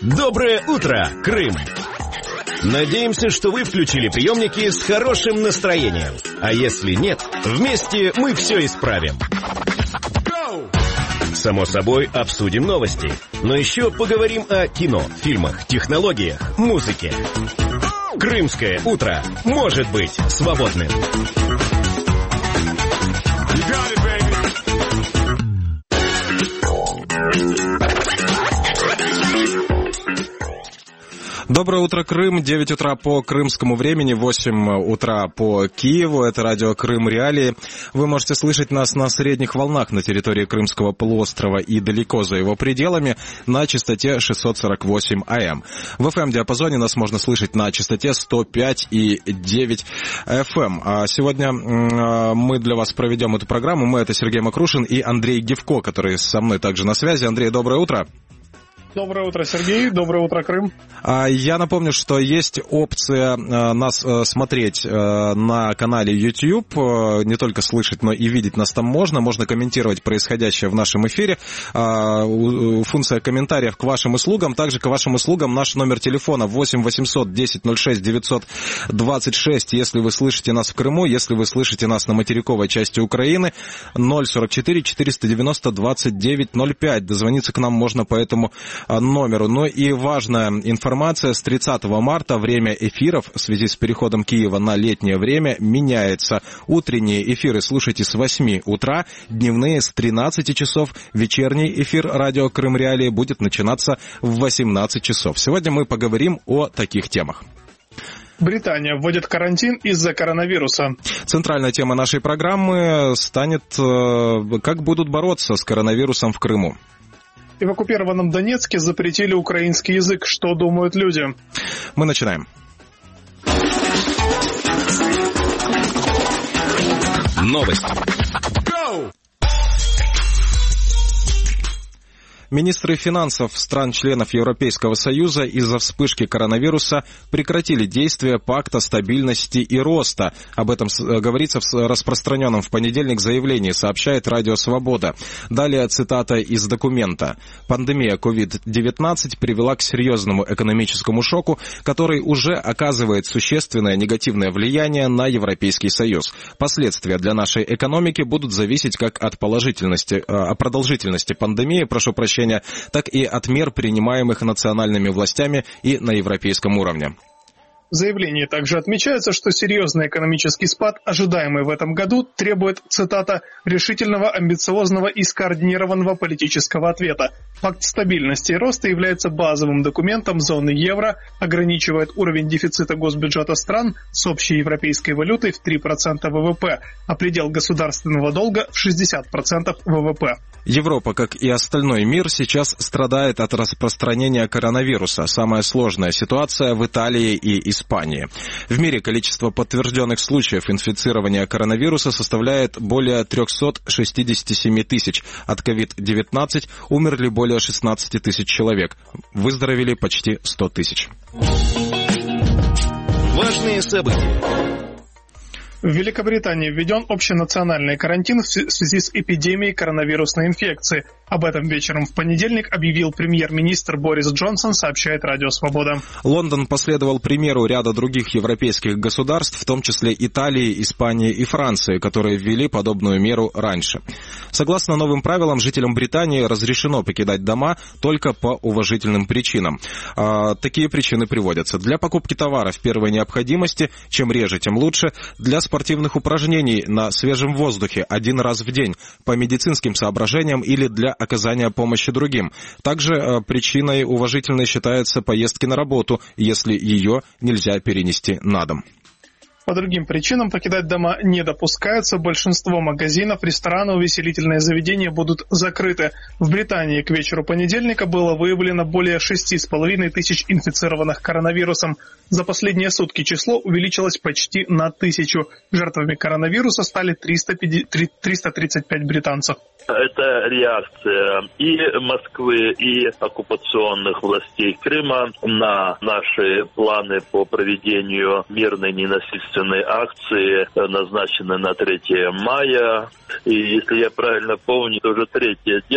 Доброе утро, Крым! Надеемся, что вы включили приемники с хорошим настроением. А если нет, вместе мы все исправим. Само собой, обсудим новости. Но еще поговорим о кино, фильмах, технологиях, музыке. Крымское утро может быть свободным. Доброе утро, Крым. 9 утра по крымскому времени, 8 утра по Киеву. Это радио «Крым Реалии». Вы можете слышать нас на средних волнах на территории Крымского полуострова и далеко за его пределами на частоте 648 АМ. В FM-диапазоне нас можно слышать на частоте 105,9 FM. А сегодня мы для вас проведем эту программу. Мы — это Сергей Макрушин и Андрей Гевко, который со мной также на связи. Андрей, доброе утро. Доброе утро, Сергей. Доброе утро, Крым. Я напомню, что есть опция нас смотреть на канале YouTube. Не только слышать, но и видеть нас там можно. Можно комментировать происходящее в нашем эфире. Функция комментариев к вашим услугам. Также к вашим услугам наш номер телефона 8 800 10 06 926. Если вы слышите нас в Крыму, если вы слышите нас на материковой части Украины, 044 490 29 05. Дозвониться к нам можно по этому номеру. Ну и важная информация: с 30 марта время эфиров в связи с переходом Киева на летнее время меняется. Утренние эфиры слушайте с 8 утра, дневные с 13 часов, вечерний эфир радио «Крым Реалии» будет начинаться в 18 часов. Сегодня мы поговорим о таких темах. Британия вводит карантин из-за коронавируса. Центральная тема нашей программы станет «Как будут бороться с коронавирусом в Крыму». И в оккупированном Донецке запретили украинский язык. Что думают люди? Мы начинаем. Новости. Министры финансов стран-членов Европейского Союза из-за вспышки коронавируса прекратили действие пакта стабильности и роста. Об этом говорится в распространенном в понедельник заявлении, сообщает Радио Свобода. Далее цитата из документа. Пандемия COVID-19 привела к серьезному экономическому шоку, который уже оказывает существенное негативное влияние на Европейский Союз. Последствия для нашей экономики будут зависеть как от продолжительности пандемии, так и от мер, принимаемых национальными властями и на европейском уровне. В заявлении также отмечается, что серьезный экономический спад, ожидаемый в этом году, требует, цитата, «решительного, амбициозного и скоординированного политического ответа». Пакт стабильности и роста является базовым документом зоны евро, ограничивает уровень дефицита госбюджета стран с общей европейской валютой в 3% ВВП, а предел государственного долга в 60% ВВП. Европа, как и остальной мир, сейчас страдает от распространения коронавируса. Самая сложная ситуация в Италии и Испании. В мире количество подтвержденных случаев инфицирования коронавируса составляет более 367 тысяч. От COVID-19 умерли более 16 тысяч человек. Выздоровели почти 100 тысяч. Важные события. В Великобритании введен общенациональный карантин в связи с эпидемией коронавирусной инфекции. Об этом вечером в понедельник объявил премьер-министр Борис Джонсон, сообщает Радио Свобода. Лондон последовал примеру ряда других европейских государств, в том числе Италии, Испании и Франции, которые ввели подобную меру раньше. Согласно новым правилам, жителям Британии разрешено покидать дома только по уважительным причинам. Такие причины приводятся: для покупки товаров первой необходимости, чем реже, тем лучше; для спортивных упражнений на свежем воздухе один раз в день, по медицинским соображениям или для оказания помощи другим. Также причиной уважительной считается поездки на работу, если ее нельзя перенести на дом. По другим причинам покидать дома не допускается. Большинство магазинов, ресторанов, увеселительные заведения будут закрыты. В Британии к вечеру понедельника было выявлено более 6,5 тысяч инфицированных коронавирусом. За последние сутки число увеличилось почти на 1000. Жертвами коронавируса стали 335 британцев. Это реакция и Москвы, и оккупационных властей Крыма на наши планы по проведению мирной ненасильственной акции, назначенной на 3 мая. И если я правильно помню, это уже третье дело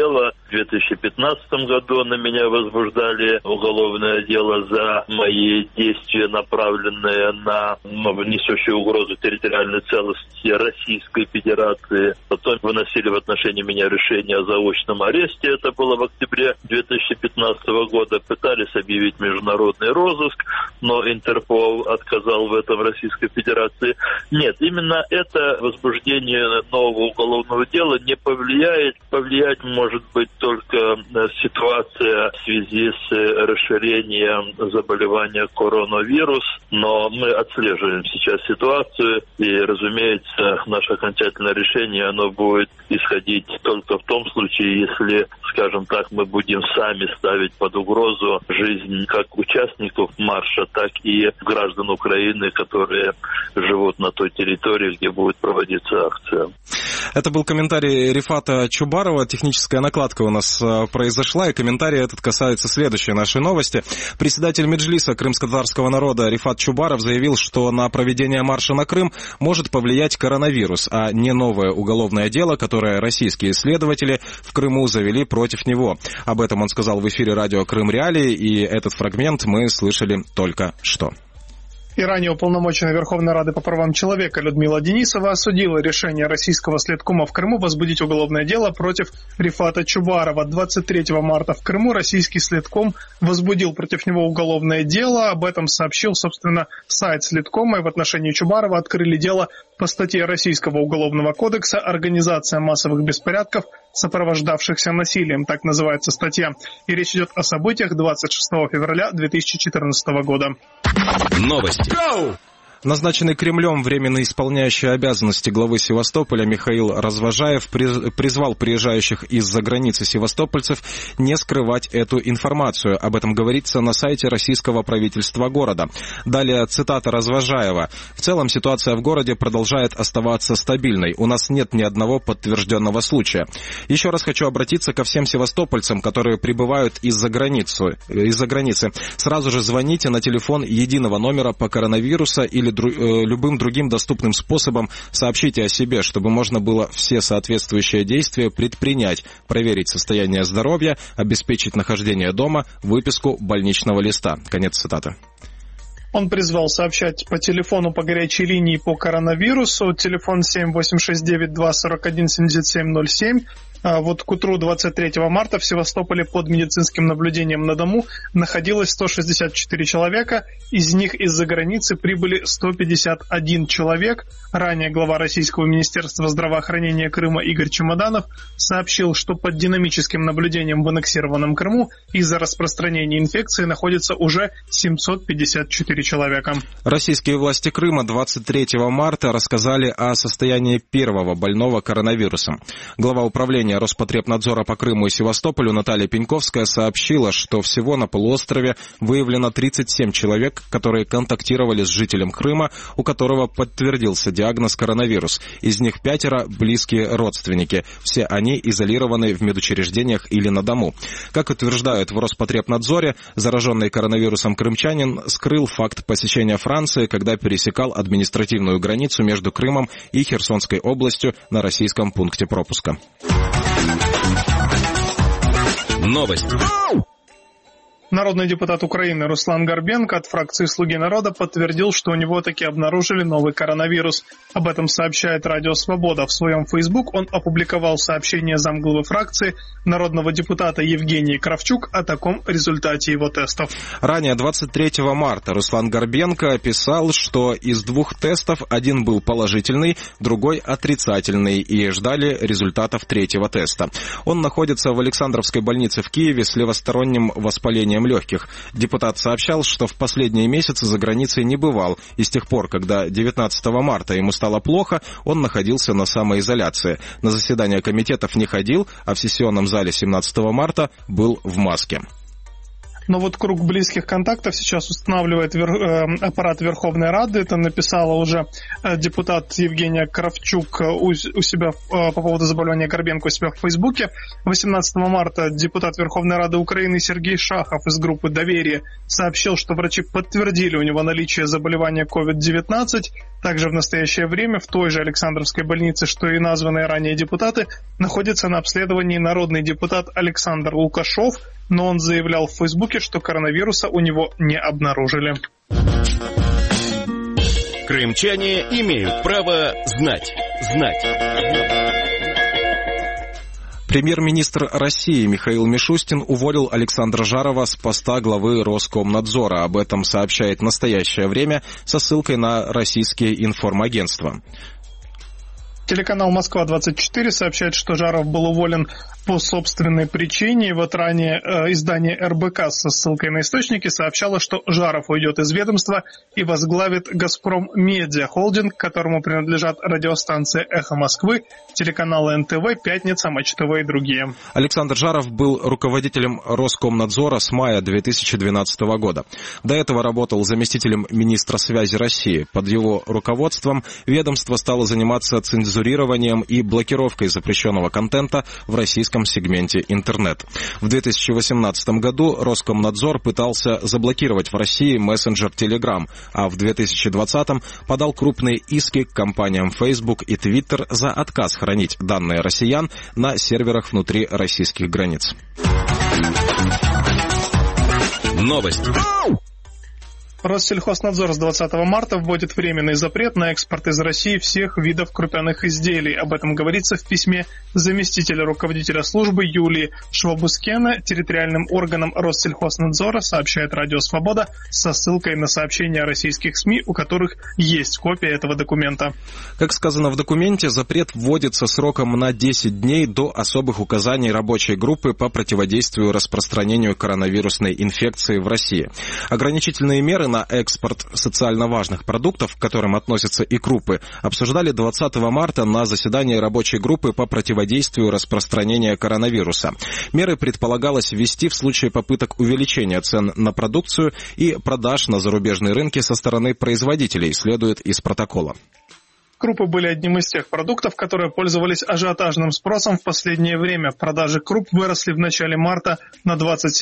В 2015 году на меня возбуждали уголовное дело за мои действия, направленные на несущие угрозу территориальной целостности Российской Федерации. Потом выносили в отношении меня решение о заочном аресте. Это было в октябре 2015 года. Пытались объявить международный розыск, но Интерпол отказал в этом Российской Федерации. Нет, именно это возбуждение нового уголовного дела не повлияет. Повлиять может быть только ситуация в связи с расширением заболевания коронавирус, но мы отслеживаем сейчас ситуацию, и, разумеется, наше окончательное решение, оно будет исходить только в том случае, если, скажем так, мы будем сами ставить под угрозу жизнь как участников марша, так и граждан Украины, которые живут на той территории, где будет проводиться акция. Это был комментарий Рифата Чубарова. Техническая накладка у нас произошла, и комментарий этот касается следующей нашей новости. Председатель Меджлиса крымско-татарского народа Рифат Чубаров заявил, что на проведение марша на Крым может повлиять коронавирус, а не новое уголовное дело, которое российские следователи в Крыму завели против него. Об этом он сказал в эфире радио «Крым Реалии», и этот фрагмент мы слышали только что. И ранее уполномоченная Верховной Рады по правам человека Людмила Денисова осудила решение российского следкома в Крыму возбудить уголовное дело против Рифата Чубарова. 23 марта в Крыму российский следком возбудил против него уголовное дело. Об этом сообщил, собственно, сайт следкома. И в отношении Чубарова открыли дело по статье Российского уголовного кодекса «Организация массовых беспорядков, сопровождавшихся насилием», так называется статья. И речь идет о событиях 26 февраля 2014 года. Новости. Назначенный Кремлем временно исполняющий обязанности главы Севастополя Михаил Развожаев призвал приезжающих из-за границы севастопольцев не скрывать эту информацию. Об этом говорится на сайте российского правительства города. Далее цитата Развожаева. «В целом ситуация в городе продолжает оставаться стабильной. У нас нет ни одного подтвержденного случая. Еще раз хочу обратиться ко всем севастопольцам, которые прибывают из-за границы. Сразу же звоните на телефон единого номера по коронавирусу или любым другим доступным способом сообщите о себе, чтобы можно было все соответствующие действия предпринять, проверить состояние здоровья, обеспечить нахождение дома, выписку больничного листа». Конец цитаты. Он призвал сообщать по телефону по горячей линии по коронавирусу, телефон 78692417707. Вот к утру 23 марта в Севастополе под медицинским наблюдением на дому находилось 164 человека, из них из-за границы прибыли 151 человек. Ранее глава Российского министерства здравоохранения Крыма Игорь Чемоданов сообщил, что под динамическим наблюдением в аннексированном Крыму из-за распространения инфекции находится уже 754 человека. Российские власти Крыма 23 марта рассказали о состоянии первого больного коронавирусом. Глава управления Роспотребнадзора по Крыму и Севастополю Наталья Пеньковская сообщила, что всего на полуострове выявлено 37 человек, которые контактировали с жителем Крыма, у которого подтвердился диагноз коронавирус. Из них 5 близкие родственники. Все они изолированы в медучреждениях или на дому. Как утверждают в Роспотребнадзоре, зараженный коронавирусом крымчанин скрыл факт посещения Франции, когда пересекал административную границу между Крымом и Херсонской областью на российском пункте пропуска. Новость. Народный депутат Украины Руслан Горбенко от фракции «Слуги народа» подтвердил, что у него таки обнаружили новый коронавирус. Об этом сообщает Радио Свобода. В своем Facebook он опубликовал сообщение замглавы фракции народного депутата Евгении Кравчук о таком результате его тестов. Ранее, 23 марта, Руслан Горбенко писал, что из 2 тестов один был положительный, другой отрицательный, и ждали результатов 3-го теста. Он находится в Александровской больнице в Киеве с левосторонним воспалением легких. Депутат сообщал, что в последние месяцы за границей не бывал, и с тех пор, когда 19 марта ему стало плохо, он находился на самоизоляции. На заседания комитетов не ходил, а в сессионном зале 17 марта был в маске. Но вот круг близких контактов сейчас устанавливает аппарат Верховной Рады. Это написала уже депутат Евгения Кравчук у себя по поводу заболевания Горбенко у себя в Фейсбуке. 18 марта депутат Верховной Рады Украины Сергей Шахов из группы «Доверие» сообщил, что врачи подтвердили у него наличие заболевания COVID-19. Также в настоящее время в той же Александровской больнице, что и названные ранее депутаты, находится на обследовании народный депутат Александр Лукашов, но он заявлял в Фейсбуке, что коронавируса у него не обнаружили. Крымчане имеют право знать. Премьер-министр России Михаил Мишустин уволил Александра Жарова с поста главы Роскомнадзора. Об этом сообщает «Настоящее время» со ссылкой на российские информагентства. Телеканал «Москва-24» сообщает, что Жаров был уволен по собственной причине. Вот ранее издание РБК со ссылкой на источники сообщало, что Жаров уйдет из ведомства и возглавит «Газпром Медиа» холдинг, которому принадлежат радиостанции «Эхо Москвы», телеканалы НТВ, «Пятница», Матч ТВ и другие. Александр Жаров был руководителем Роскомнадзора с мая 2012 года. До этого работал заместителем министра связи России. Под его руководством ведомство стало заниматься цензурированием и блокировкой запрещенного контента в российском сегменте интернет. В 2018 году Роскомнадзор пытался заблокировать в России мессенджер Telegram, а в 2020 подал крупные иски к компаниям Facebook и Twitter за отказ хранить данные россиян на серверах внутри российских границ. Новость. Россельхознадзор с 20 марта вводит временный запрет на экспорт из России всех видов крупяных изделий. Об этом говорится в письме заместителя руководителя службы Юлии Швабускена территориальным органам Россельхознадзора, сообщает Радио Свобода со ссылкой на сообщения российских СМИ, у которых есть копия этого документа. Как сказано в документе, запрет вводится сроком на 10 дней до особых указаний рабочей группы по противодействию распространению коронавирусной инфекции в России. Ограничительные меры на экспорт социально важных продуктов, к которым относятся и крупы, обсуждали 20 марта на заседании рабочей группы по противодействию распространению коронавируса. Меры предполагалось ввести в случае попыток увеличения цен на продукцию и продаж на зарубежные рынки со стороны производителей, следует из протокола. Крупы были одним из тех продуктов, которые пользовались ажиотажным спросом в последнее время. Продажи круп выросли в начале марта на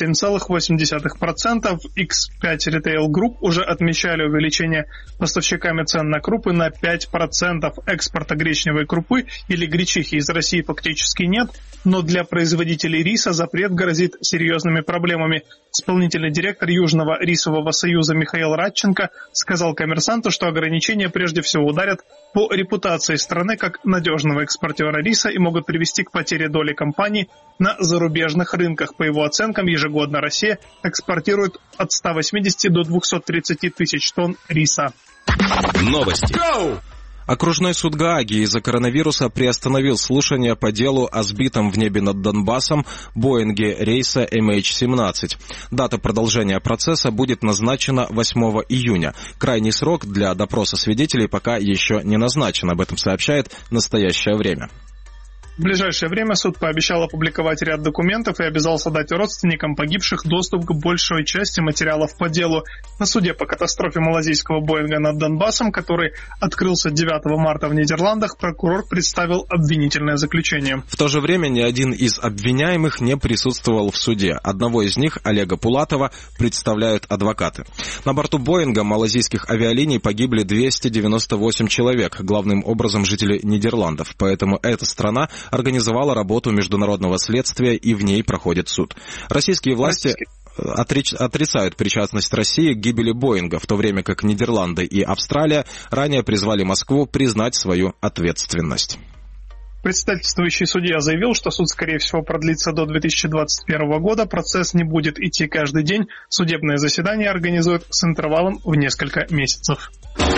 27,8%. X5 Retail Group уже отмечали увеличение поставщиками цен на крупы на 5%. Экспорта гречневой крупы или гречихи из России фактически нет, но для производителей риса запрет грозит серьезными проблемами. Исполнительный директор Южного рисового союза Михаил Радченко сказал «Коммерсанту», что ограничения прежде всего ударят по репутации страны как надежного экспортера риса и могут привести к потере доли компаний на зарубежных рынках. По его оценкам, ежегодно Россия экспортирует от 180 до 230 тысяч тонн риса. Новости. Окружной суд Гааги из-за коронавируса приостановил слушание по делу о сбитом в небе над Донбассом Боинге рейса MH17. Дата продолжения процесса будет назначена 8 июня. Крайний срок для допроса свидетелей пока еще не назначен. Об этом сообщает «Настоящее время». В ближайшее время суд пообещал опубликовать ряд документов и обязался дать родственникам погибших доступ к большей части материалов по делу. На суде по катастрофе малазийского Боинга над Донбассом, который открылся 9 марта в Нидерландах, прокурор представил обвинительное заключение. В то же время ни один из обвиняемых не присутствовал в суде. Одного из них, Олега Пулатова, представляют адвокаты. На борту Боинга малазийских авиалиний погибли 298 человек, главным образом жители Нидерландов. Поэтому эта страна организовала работу международного следствия, и в ней проходит суд. Российские власти отрицают причастность России к гибели Боинга, в то время как Нидерланды и Австралия ранее призвали Москву признать свою ответственность. Председательствующий судья заявил, что суд, скорее всего, продлится до 2021 года. Процесс не будет идти каждый день. Судебное заседание организуют с интервалом в несколько месяцев.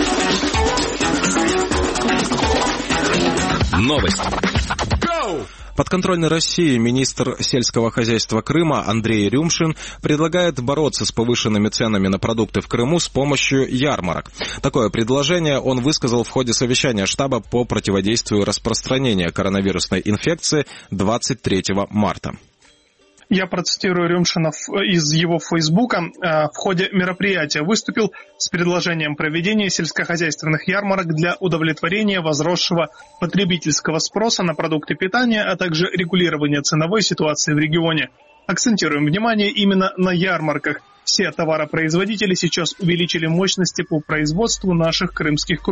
Новость. Подконтрольный России министр сельского хозяйства Крыма Андрей Рюмшин предлагает бороться с повышенными ценами на продукты в Крыму с помощью ярмарок. Такое предложение он высказал в ходе совещания штаба по противодействию распространению коронавирусной инфекции 23 марта. Я процитирую Рюмшина из его Фейсбука. В ходе мероприятия выступил с предложением проведения сельскохозяйственных ярмарок для удовлетворения возросшего потребительского спроса на продукты питания, а также регулирования ценовой ситуации в регионе. Акцентируем внимание именно на ярмарках. Все товаропроизводители сейчас увеличили мощности по производству наших крымских круп.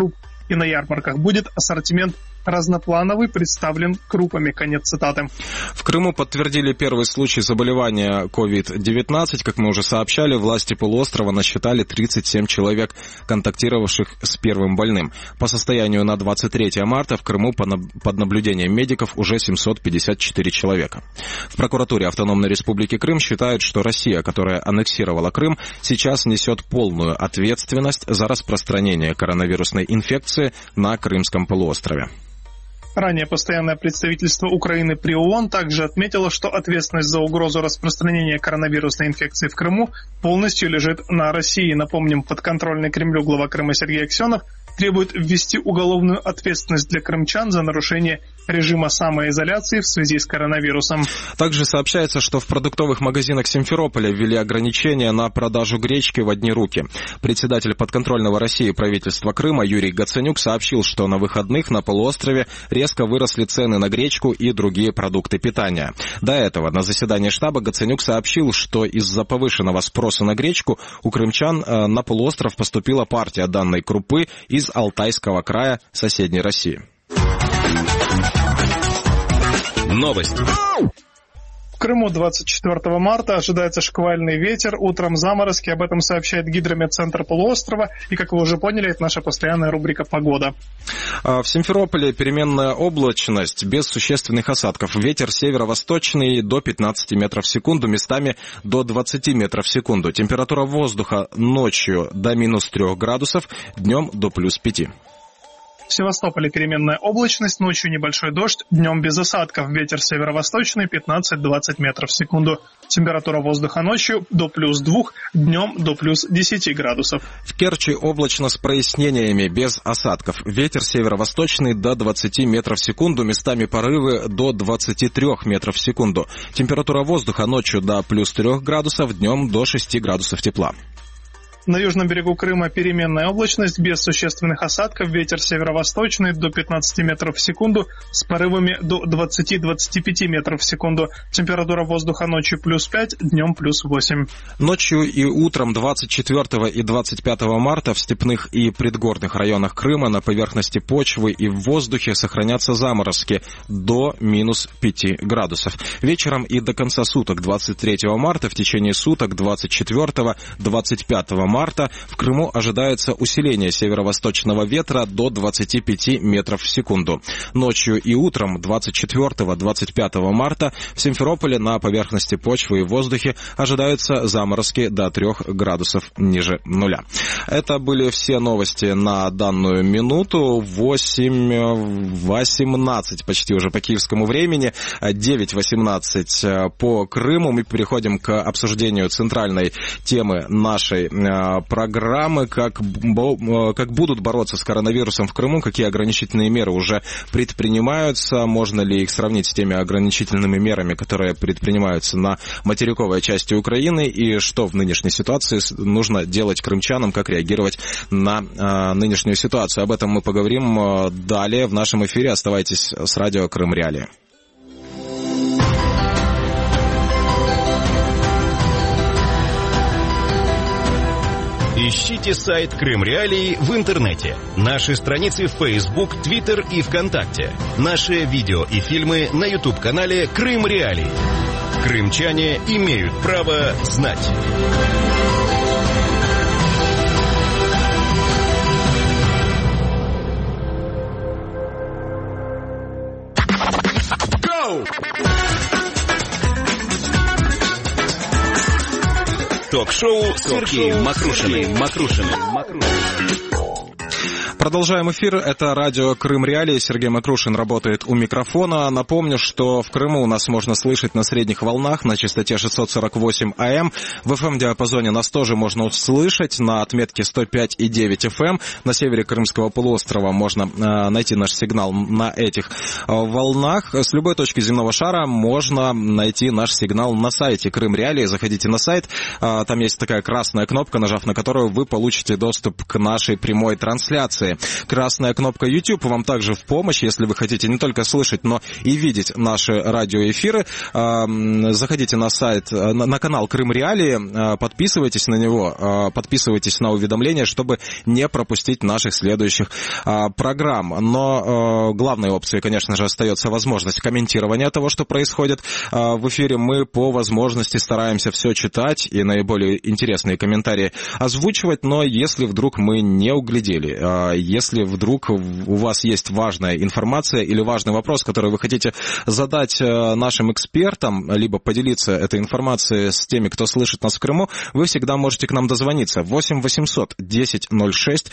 и на ярмарках будет ассортимент разноплановый, представлен крупами. Конец цитаты. В Крыму подтвердили первый случай заболевания COVID-19. Как мы уже сообщали, власти полуострова насчитали 37 человек, контактировавших с первым больным. По состоянию на 23 марта в Крыму под наблюдением медиков уже 754 человека. В прокуратуре Автономной Республики Крым считают, что Россия, которая аннексировала Крым, сейчас несет полную ответственность за распространение коронавирусной инфекции на Крымском полуострове. Ранее постоянное представительство Украины при ООН также отметило, что ответственность за угрозу распространения коронавирусной инфекции в Крыму полностью лежит на России. Напомним, подконтрольный Кремлю глава Крыма Сергей Аксенов требует ввести уголовную ответственность для крымчан за нарушение режима самоизоляции в связи с коронавирусом. Также сообщается, что в продуктовых магазинах Симферополя ввели ограничения на продажу гречки в одни руки. Председатель подконтрольного России правительства Крыма Юрий Гаценюк сообщил, что на выходных на полуострове резко выросли цены на гречку и другие продукты питания. До этого на заседании штаба Гаценюк сообщил, что из-за повышенного спроса на гречку у крымчан на полуостров поступила партия данной крупы из Алтайского края соседней России. Новости. В Крыму 24 марта ожидается шквальный ветер, утром заморозки. Об этом сообщает Гидрометцентр полуострова. И, как вы уже поняли, это наша постоянная рубрика «Погода». В Симферополе переменная облачность без существенных осадков. Ветер северо-восточный до 15 метров в секунду, местами до 20 метров в секунду. Температура воздуха ночью до минус 3 градусов, днем до плюс 5. В Севастополе переменная облачность, ночью небольшой дождь, днем без осадков, ветер северо-восточный 15-20 метров в секунду. Температура воздуха ночью до плюс 2, днем до плюс 10 градусов. В Керчи облачно с прояснениями, без осадков. Ветер северо-восточный до 20 метров в секунду, местами порывы до 23 метров в секунду. Температура воздуха ночью до плюс 3 градусов, днем до 6 градусов тепла. На южном берегу Крыма переменная облачность, без существенных осадков, ветер северо-восточный до 15 метров в секунду, с порывами до 20-25 метров в секунду. Температура воздуха ночью плюс 5, днем плюс 8. Ночью и утром 24 и 25 марта в степных и предгорных районах Крыма на поверхности почвы и в воздухе сохранятся заморозки до минус 5 градусов. Вечером и до конца суток 23 марта в течение суток 24-25 марта в Крыму ожидается усиление северо-восточного ветра до 25 метров в секунду. Ночью и утром 24-25 марта в Симферополе на поверхности почвы и в воздухе ожидаются заморозки до 3 градусов ниже нуля. Это были все новости на данную минуту. 8:18 почти уже по киевскому времени, 9:18 по Крыму. Мы переходим к обсуждению центральной темы нашей программы, как будут бороться с коронавирусом в Крыму, какие ограничительные меры уже предпринимаются, можно ли их сравнить с теми ограничительными мерами, которые предпринимаются на материковой части Украины, и что в нынешней ситуации нужно делать крымчанам, как реагировать на нынешнюю ситуацию. Об этом мы поговорим далее в нашем эфире. Оставайтесь с радио Крым Реалии. Ищите сайт Крым Реалии в интернете. Наши страницы в Facebook, Twitter и ВКонтакте. Наши видео и фильмы на YouTube-канале Крым Реалии. Крымчане имеют право знать. Ток-шоу с Сергеем Макрушиным. Продолжаем эфир. Это радио Крым Реалии. Сергей Макрушин работает у микрофона. Напомню, что в Крыму нас можно слышать на средних волнах на частоте 648 АМ. В FM-диапазоне нас тоже можно услышать на отметке 105,9 FM. На севере Крымского полуострова можно найти наш сигнал на этих волнах. С любой точки земного шара можно найти наш сигнал на сайте Крым Реалии. Заходите на сайт. Там есть такая красная кнопка, нажав на которую вы получите доступ к нашей прямой трансляции. трансляции. Красная кнопка YouTube вам также в помощь, если вы хотите не только слышать, но и видеть наши радиоэфиры. Заходите на сайт, на канал Крым Реалии, подписывайтесь на него, подписывайтесь на уведомления, чтобы не пропустить наших следующих программ. Но главной опцией, конечно же, остается возможность комментирования того, что происходит в эфире. Мы по возможности стараемся все читать и наиболее интересные комментарии озвучивать, но если вдруг мы не углядели, если вдруг у вас есть важная информация или важный вопрос, который вы хотите задать нашим экспертам, либо поделиться этой информацией с теми, кто слышит нас в Крыму, вы всегда можете к нам дозвониться. 8 800 10 06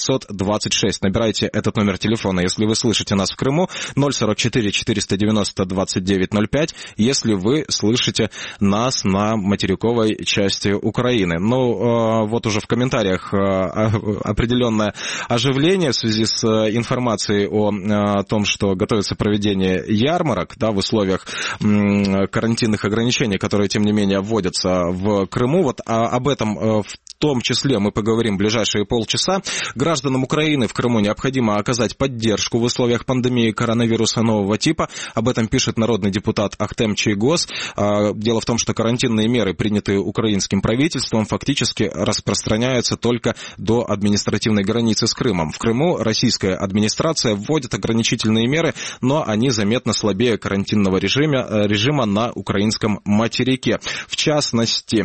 926. Набирайте этот номер телефона, если вы слышите нас в Крыму. 044 490 29 05, если вы слышите нас на материковой части Украины. Ну, вот уже в комментариях определенное оживление в связи с информацией о том, что готовится проведение ярмарок, да, в условиях карантинных ограничений, которые, тем не менее, вводятся в Крыму. Вот об этом в том числе мы поговорим в ближайшие полчаса. Гражданам Украины в Крыму необходимо оказать поддержку в условиях пандемии коронавируса нового типа. Об этом пишет народный депутат Ахтем Чийгоз. Дело в том, что карантинные меры, принятые украинским правительством, фактически распространяются только до административной границы с Крымом. В Крыму российская администрация вводит ограничительные меры, но они заметно слабее карантинного режима на украинском материке. В частности,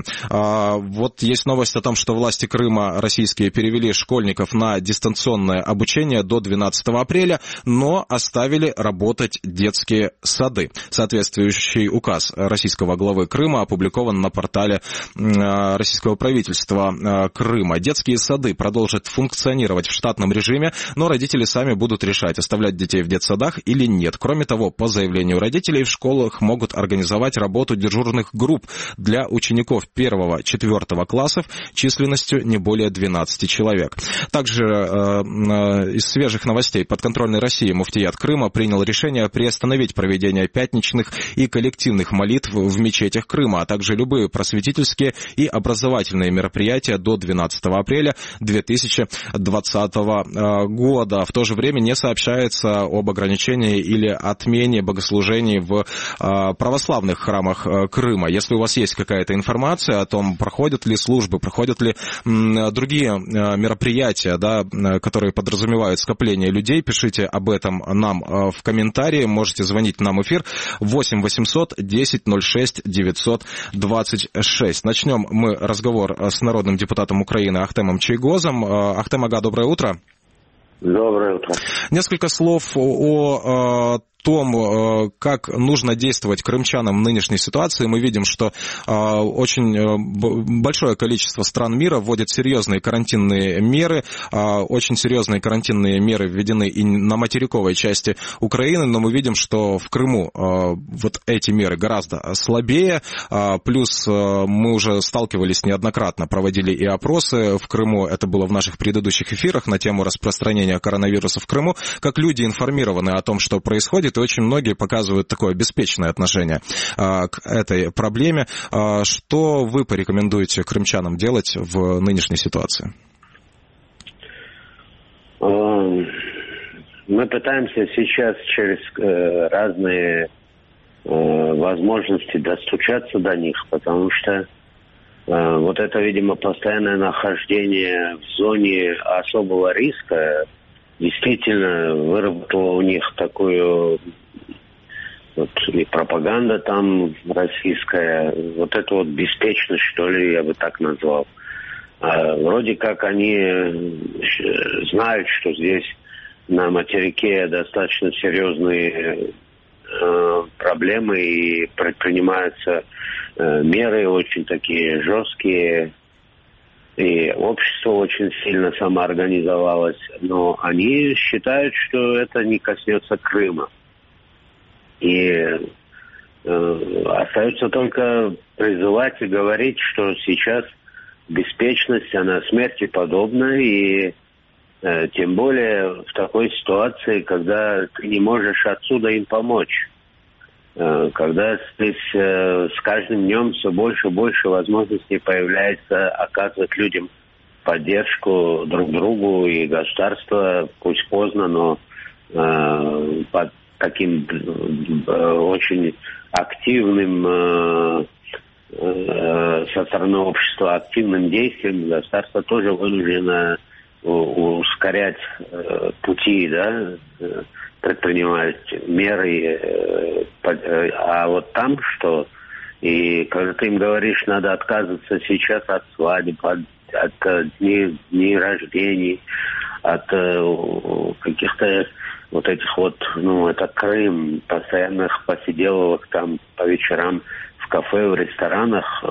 вот есть новость о том, что власти Крыма российские перевели школьников на дистанционное обучение до 12 апреля, но оставили работать детские сады. Соответствующий указ российского главы Крыма опубликован на портале российского правительства Крыма. Детские сады продолжат функционировать в штатном режиме, но родители сами будут решать, оставлять детей в детсадах или нет. Кроме того, по заявлению родителей, в школах могут организовать работу дежурных групп для учеников 1-4 классов численностью не более 12 человек. Также из свежих новостей подконтрольной России муфтият Крыма принял решение приостановить проведение пятничных и коллективных молитв в мечетях Крыма, а также любые просветительские и образовательные мероприятия до 12 апреля 2020 года. В то же время не сообщается об ограничении или отмене богослужений в православных храмах Крыма. Если у вас есть какая-то информация о том, проходят ли службы, проходят ли другие мероприятия, да, которые подразумевают скопление людей, пишите об этом нам в комментарии. Можете звонить нам в эфир 8 800 10 06 926. Начнем мы разговор с народным депутатом Украины Ахтемом Чийгозом. Ахтем ага, доброе утро. Доброе утро. Несколько слов о том, как нужно действовать крымчанам в нынешней ситуации. Мы видим, что очень большое количество стран мира вводят серьезные карантинные меры. Очень серьезные карантинные меры введены и на материковой части Украины, но мы видим, что в Крыму вот эти меры гораздо слабее. Плюс мы уже сталкивались неоднократно, проводили и опросы в Крыму. Это было в наших предыдущих эфирах на тему распространения коронавируса в Крыму. Как люди информированы о том, что происходит, и очень многие показывают такое беспечное отношение к этой проблеме. Что вы порекомендуете крымчанам делать в нынешней ситуации? Мы пытаемся сейчас через разные возможности достучаться до них, потому что вот это, видимо, постоянное нахождение в зоне особого риска действительно выработала у них такую вот и пропаганда там российская, вот эту вот беспечность, что ли, я бы так назвал. Вроде как они знают, что здесь на материке достаточно серьезные проблемы и предпринимаются меры очень такие жесткие. И общество очень сильно самоорганизовалось, но они считают, что это не коснется Крыма. И остается только призывать и говорить, что сейчас беспечность, она смерти подобна, и тем более в такой ситуации, когда ты не можешь отсюда им помочь. Когда здесь с каждым днем все больше и больше возможностей появляется оказывать людям поддержку друг другу, и государство, пусть поздно, но под таким очень активным со стороны общества активным действием государство тоже вынуждено ускорять пути, да, предпринимать меры. А вот там что? И когда ты им говоришь, надо отказываться сейчас от свадеб, от дней рождений, от каких-то вот этих вот, это Крым, постоянных посиделок там по вечерам в кафе, в ресторанах,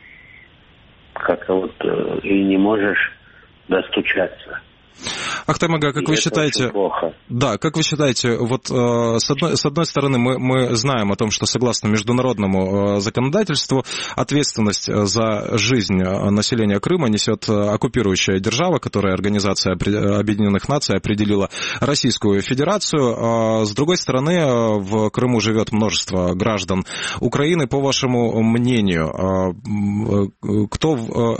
как-то вот и не можешь достучаться. Ахтем Ага, как вы считаете, да, как вы считаете, вот с одной стороны мы знаем о том, что согласно международному законодательству ответственность за жизнь населения Крыма несет оккупирующая держава, которая Организация Объединенных Наций определила Российскую Федерацию. С другой стороны, в Крыму живет множество граждан Украины. По вашему мнению, кто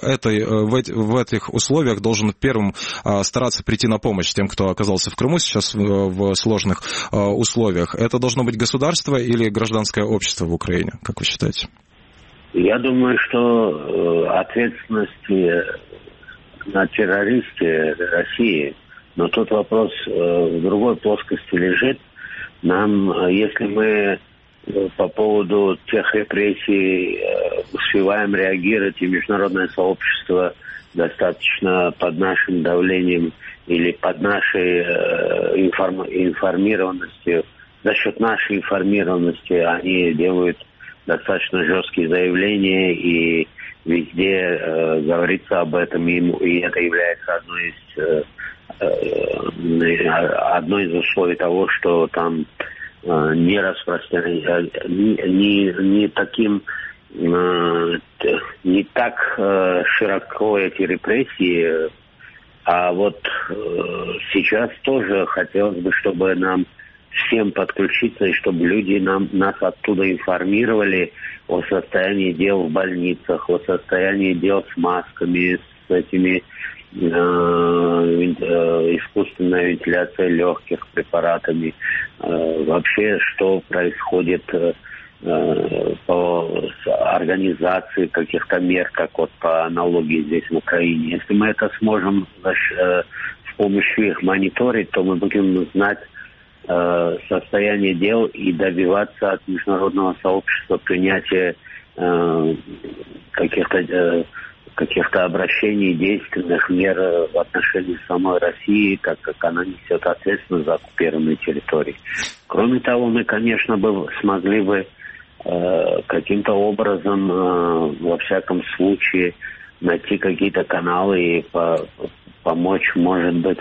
в этих условиях должен первым стараться прийти на помощь тем, кто оказался в Крыму сейчас в сложных условиях? Это должно быть государство или гражданское общество в Украине, как вы считаете? Я думаю, что ответственность на террористе России, но тут вопрос в другой плоскости лежит. Нам, если мы по поводу тех репрессий успеваем реагировать, и международное сообщество достаточно под нашим давлением или под нашей информированностью, за счет нашей информированности они делают достаточно жесткие заявления, и везде говорится об этом, и это является одной из условий того, что там не распространяется, не так широко эти репрессии. А вот сейчас тоже хотелось бы, чтобы нам всем подключиться, и чтобы люди нас оттуда информировали о состоянии дел в больницах, о состоянии дел с масками, с этими искусственной вентиляцией легких препаратами. Вообще, что происходит по организации каких-то мер, как вот по аналогии здесь в Украине. Если мы это сможем с помощью их мониторить, то мы будем знать состояние дел и добиваться от международного сообщества принятия каких-то обращений, действенных мер в отношении самой России, так как она несет ответственность за оккупированные территории. Кроме того, мы, конечно, смогли бы каким-то образом, во всяком случае, найти какие-то каналы и помочь, может быть,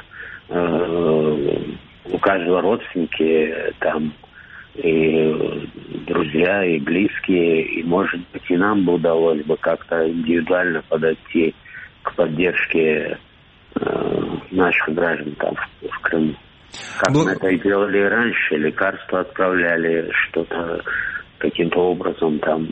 у каждого родственники там и друзья, и близкие, и, может быть, и нам бы удалось бы как-то индивидуально подойти к поддержке наших граждан там в Крыму. Как мы это и делали раньше, лекарства отправляли, что-то каким-то образом там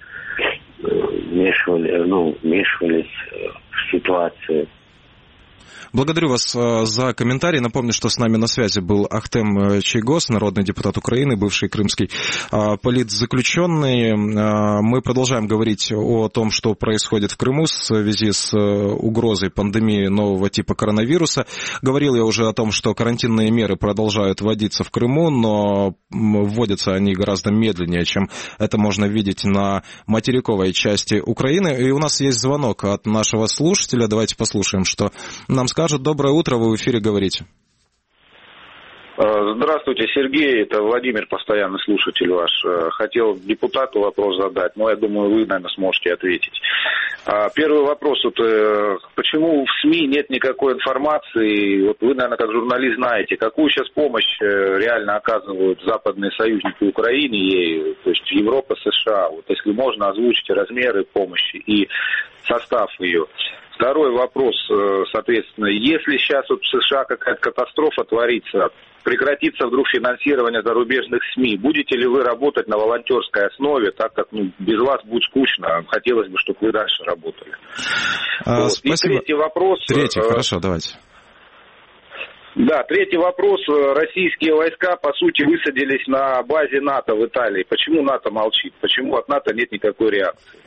вмешивались в ситуацию. Благодарю вас за комментарий. Напомню, что с нами на связи был Ахтем Чийгоз, народный депутат Украины, бывший крымский политзаключенный. Мы продолжаем говорить о том, что происходит в Крыму в связи с угрозой пандемии нового типа коронавируса. Говорил я уже о том, что карантинные меры продолжают вводиться в Крыму, но вводятся они гораздо медленнее, чем это можно видеть на материковой части Украины. И у нас есть звонок от нашего слушателя. Давайте послушаем, что нам скажут. Доброе утро, вы в эфире говорите. Здравствуйте, Сергей, это Владимир, постоянный слушатель ваш. Хотел депутату вопрос задать, но я думаю, вы, наверное, сможете ответить. Первый вопрос, почему в СМИ нет никакой информации, вот вы, наверное, как журналист знаете, какую сейчас помощь реально оказывают западные союзники Украине, ей, то есть Европа, США, вот если можно, озвучите размеры помощи и состав ее. Второй вопрос, соответственно, если сейчас вот в США какая-то катастрофа творится, прекратится вдруг финансирование зарубежных СМИ, будете ли вы работать на волонтерской основе, так как без вас будет скучно, хотелось бы, чтобы вы дальше работали. Спасибо. И третий вопрос. Хорошо, давайте. Да, третий вопрос. Российские войска, по сути, высадились на базе НАТО в Италии. Почему НАТО молчит? Почему от НАТО нет никакой реакции?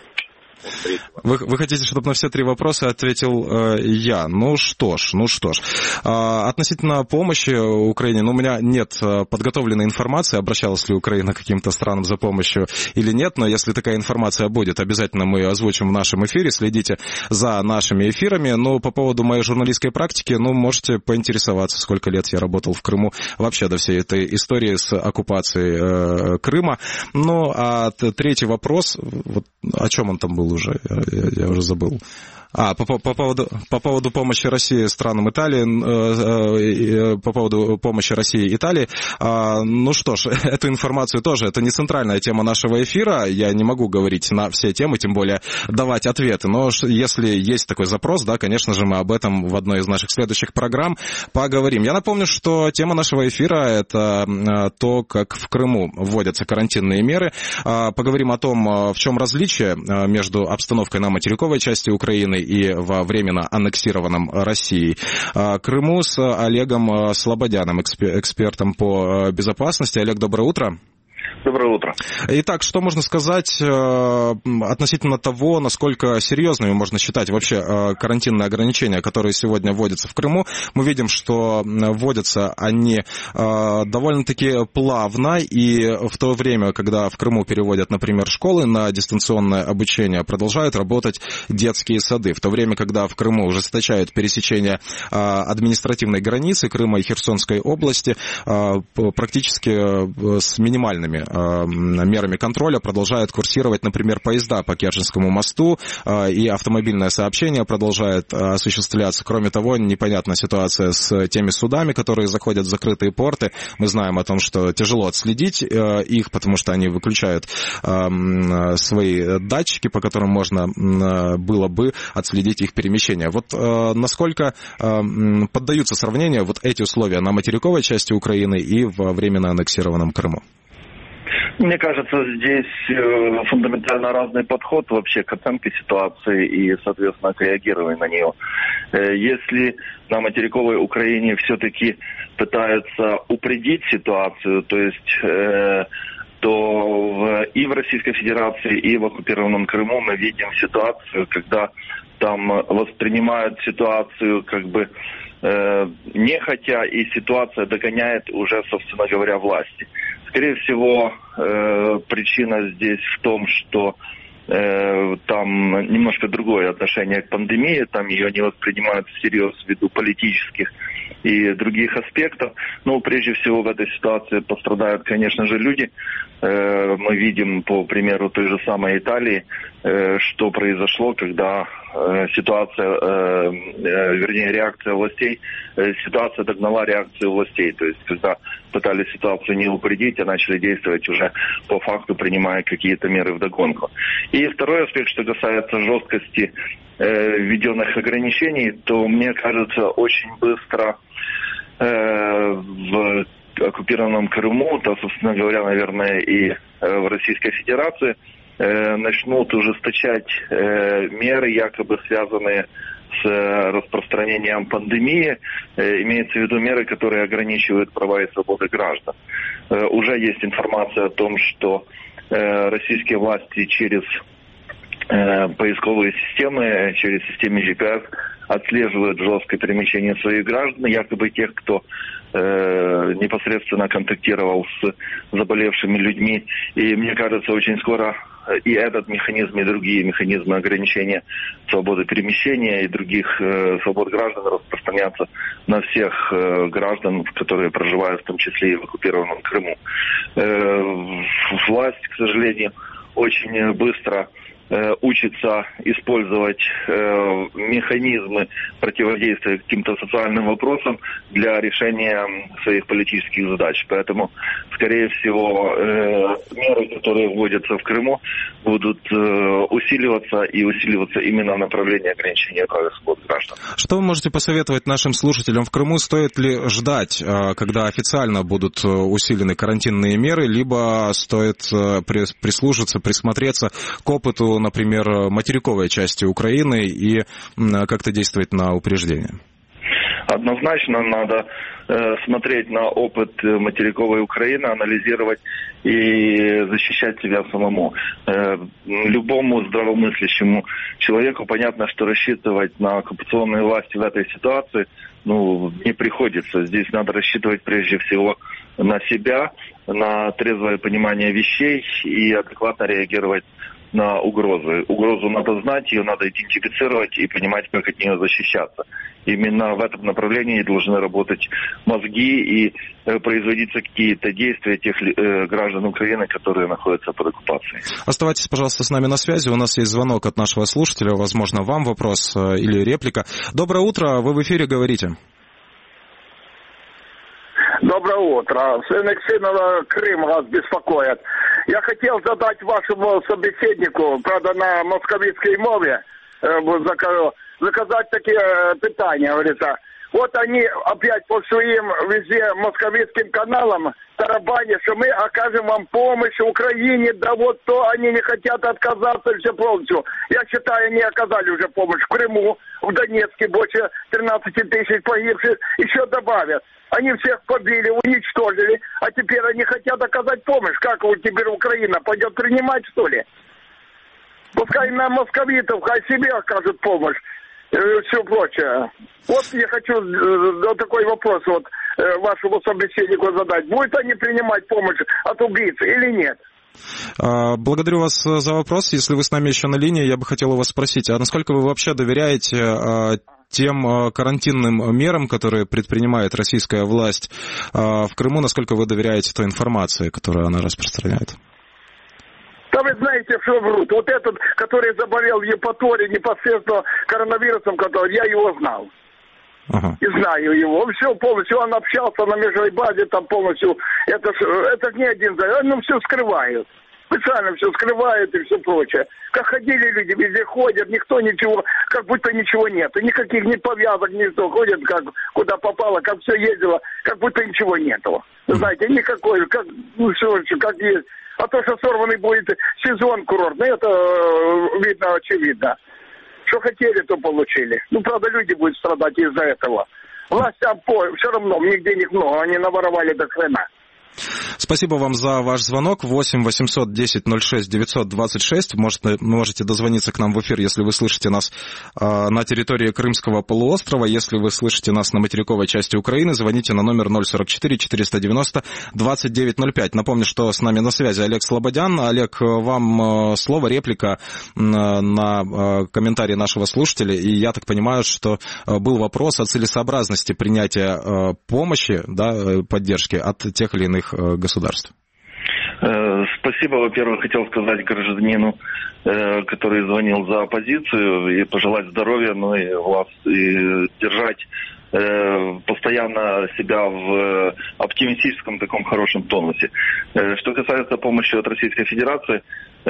Вы хотите, чтобы на все три вопроса ответил я? Ну что ж. Относительно помощи Украине, у меня нет подготовленной информации, обращалась ли Украина к каким-то странам за помощью или нет, но если такая информация будет, обязательно мы ее озвучим в нашем эфире, следите за нашими эфирами. Но по поводу моей журналистской практики, можете поинтересоваться, сколько лет я работал в Крыму, вообще до всей этой истории с оккупацией Крыма. Ну, а третий вопрос, вот о чем он там был уже, я уже забыл. По поводу помощи России странам Италии, по поводу помощи России Италии, ну что ж, эту информацию тоже, это не центральная тема нашего эфира, я не могу говорить на все темы, тем более давать ответы, но если есть такой запрос, да, конечно же, мы об этом в одной из наших следующих программ поговорим. Я напомню, что тема нашего эфира — это то, как в Крыму вводятся карантинные меры. Поговорим о том, в чем различие между обстановкой на материковой части Украины и во временно аннексированном Россией Крыму с Олегом Слободяном, экспертом по безопасности. Олег, доброе утро. Доброе утро. Итак, что можно сказать относительно того, насколько серьезными можно считать вообще карантинные ограничения, которые сегодня вводятся в Крыму? Мы видим, что вводятся они довольно-таки плавно, и в то время, когда в Крыму переводят, например, школы на дистанционное обучение, продолжают работать детские сады. В то время, когда в Крыму ужесточают пересечение административной границы Крыма и Херсонской области, практически с минимальными мерами контроля продолжают курсировать, например, поезда по Керченскому мосту, и автомобильное сообщение продолжает осуществляться. Кроме того, непонятна ситуация с теми судами, которые заходят в закрытые порты. Мы знаем о том, что тяжело отследить их, потому что они выключают свои датчики, по которым можно было бы отследить их перемещение. Вот насколько поддаются сравнению вот эти условия на материковой части Украины и во временно аннексированном Крыму? Мне кажется, здесь фундаментально разный подход вообще к оценке ситуации и, соответственно, к реагированию на нее. Если на материковой Украине все-таки пытаются упредить ситуацию, то есть то и в Российской Федерации, и в оккупированном Крыму мы видим ситуацию, когда там воспринимают ситуацию как бы нехотя, и ситуация догоняет уже, собственно говоря, власти. Скорее всего, причина здесь в том, что там немножко другое отношение к пандемии, там ее не воспринимают всерьез ввиду политических и других аспектов. Но прежде всего в этой ситуации пострадают, конечно же, люди. Мы видим по примеру той же самой Италии, что произошло, когда реакция властей, ситуация догнала реакцию властей. То есть, когда пытались ситуацию не упредить, а начали действовать уже по факту, принимая какие-то меры вдогонку. И второй аспект, что касается жесткости введенных ограничений, то, мне кажется, очень быстро в оккупированном Крыму, то, собственно говоря, наверное, и в Российской Федерации, начнут ужесточать меры, якобы связанные с распространением пандемии, имеется в виду меры, которые ограничивают права и свободы граждан. Уже есть информация о том, что российские власти через поисковые системы, через системы GPS отслеживают жесткое перемещение своих граждан, якобы тех, кто непосредственно контактировал с заболевшими людьми. И мне кажется, очень скоро и этот механизм, и другие механизмы ограничения свободы перемещения и других свобод граждан распространятся на всех граждан, которые проживают в том числе и в оккупированном Крыму. Власть, к сожалению, очень быстро учится использовать механизмы противодействия каким-то социальным вопросам для решения своих политических задач. Поэтому, скорее всего, меры, которые вводятся в Крыму, будут усиливаться и усиливаться именно в направлении ограничения прав и свобод граждан. Что вы можете посоветовать нашим слушателям в Крыму? Стоит ли ждать, когда официально будут усилены карантинные меры, либо стоит прислушаться, присмотреться к опыту, например, материковой части Украины и как-то действовать на упреждение? Однозначно надо смотреть на опыт материковой Украины, анализировать и защищать себя самому. Любому здравомыслящему человеку понятно, что рассчитывать на оккупационные власти в этой ситуации не приходится. Здесь надо рассчитывать прежде всего на себя, на трезвое понимание вещей и адекватно реагировать на угрозы. Угрозу надо знать, ее надо идентифицировать и понимать, как от нее защищаться. Именно в этом направлении должны работать мозги и производиться какие-то действия тех граждан Украины, которые находятся под оккупацией. Оставайтесь, пожалуйста, с нами на связи. У нас есть звонок от нашего слушателя. Возможно, вам вопрос или реплика. Доброе утро, вы в эфире, говорите. Доброе утро. Сын Эксинова, Крым вас беспокоит. Я хотел задать вашему собеседнику, правда, на московитской мове, заказать такие питания, говорится. Вот они опять по своим везде московитским каналам тарабанят, что мы окажем вам помощь Украине, да вот то они не хотят отказаться все полностью. Я считаю, они оказали уже помощь в Крыму, в Донецке больше 13 тысяч погибших, еще добавят. Они всех побили, уничтожили, а теперь они хотят оказать помощь. Как вот теперь Украина пойдет принимать, что ли? Пускай на московитов, хай себе окажут помощь. Все прочее. Вот я хочу такой вопрос вашему собеседнику задать. Будут они принимать помощь от убийц или нет? Благодарю вас за вопрос. Если вы с нами еще на линии, я бы хотел у вас спросить, а насколько вы вообще доверяете тем карантинным мерам, которые предпринимает российская власть в Крыму, насколько вы доверяете той информации, которую она распространяет? Да вы знаете, что врут. Вот этот, который заболел в Евпатории непосредственно коронавирусом, я его знал. Ага. И знаю его. Все полностью, он общался на межевой базе, там полностью. Это не один, все скрывают. Специально все скрывают и все прочее. Как ходили люди, везде ходят, никто ничего, как будто ничего нет. И никаких ни повязок, ни что. Ходят, как куда попало, как все ездило, как будто ничего нету. Знаете, никакой, все, как есть. А то, что сорванный будет сезон курортный, это видно, очевидно. Что хотели, то получили. Правда, люди будут страдать из-за этого. Власть все равно, нигде денег много, они наворовали до хрена. Спасибо вам за ваш звонок. 8 800 10 06 926. Можете дозвониться к нам в эфир, если вы слышите нас на территории Крымского полуострова. Если вы слышите нас на материковой части Украины, звоните на номер 044 490 2905. Напомню, что с нами на связи Олег Слободян. Олег, вам слово, реплика на комментарий нашего слушателя. И я так понимаю, что был вопрос о целесообразности принятия помощи, поддержки от тех или иных государств. Спасибо. Во-первых, хотел сказать гражданину, который звонил за оппозицию, и пожелать здоровья, и держать постоянно себя в оптимистическом таком хорошем тонусе. Что касается помощи от Российской Федерации,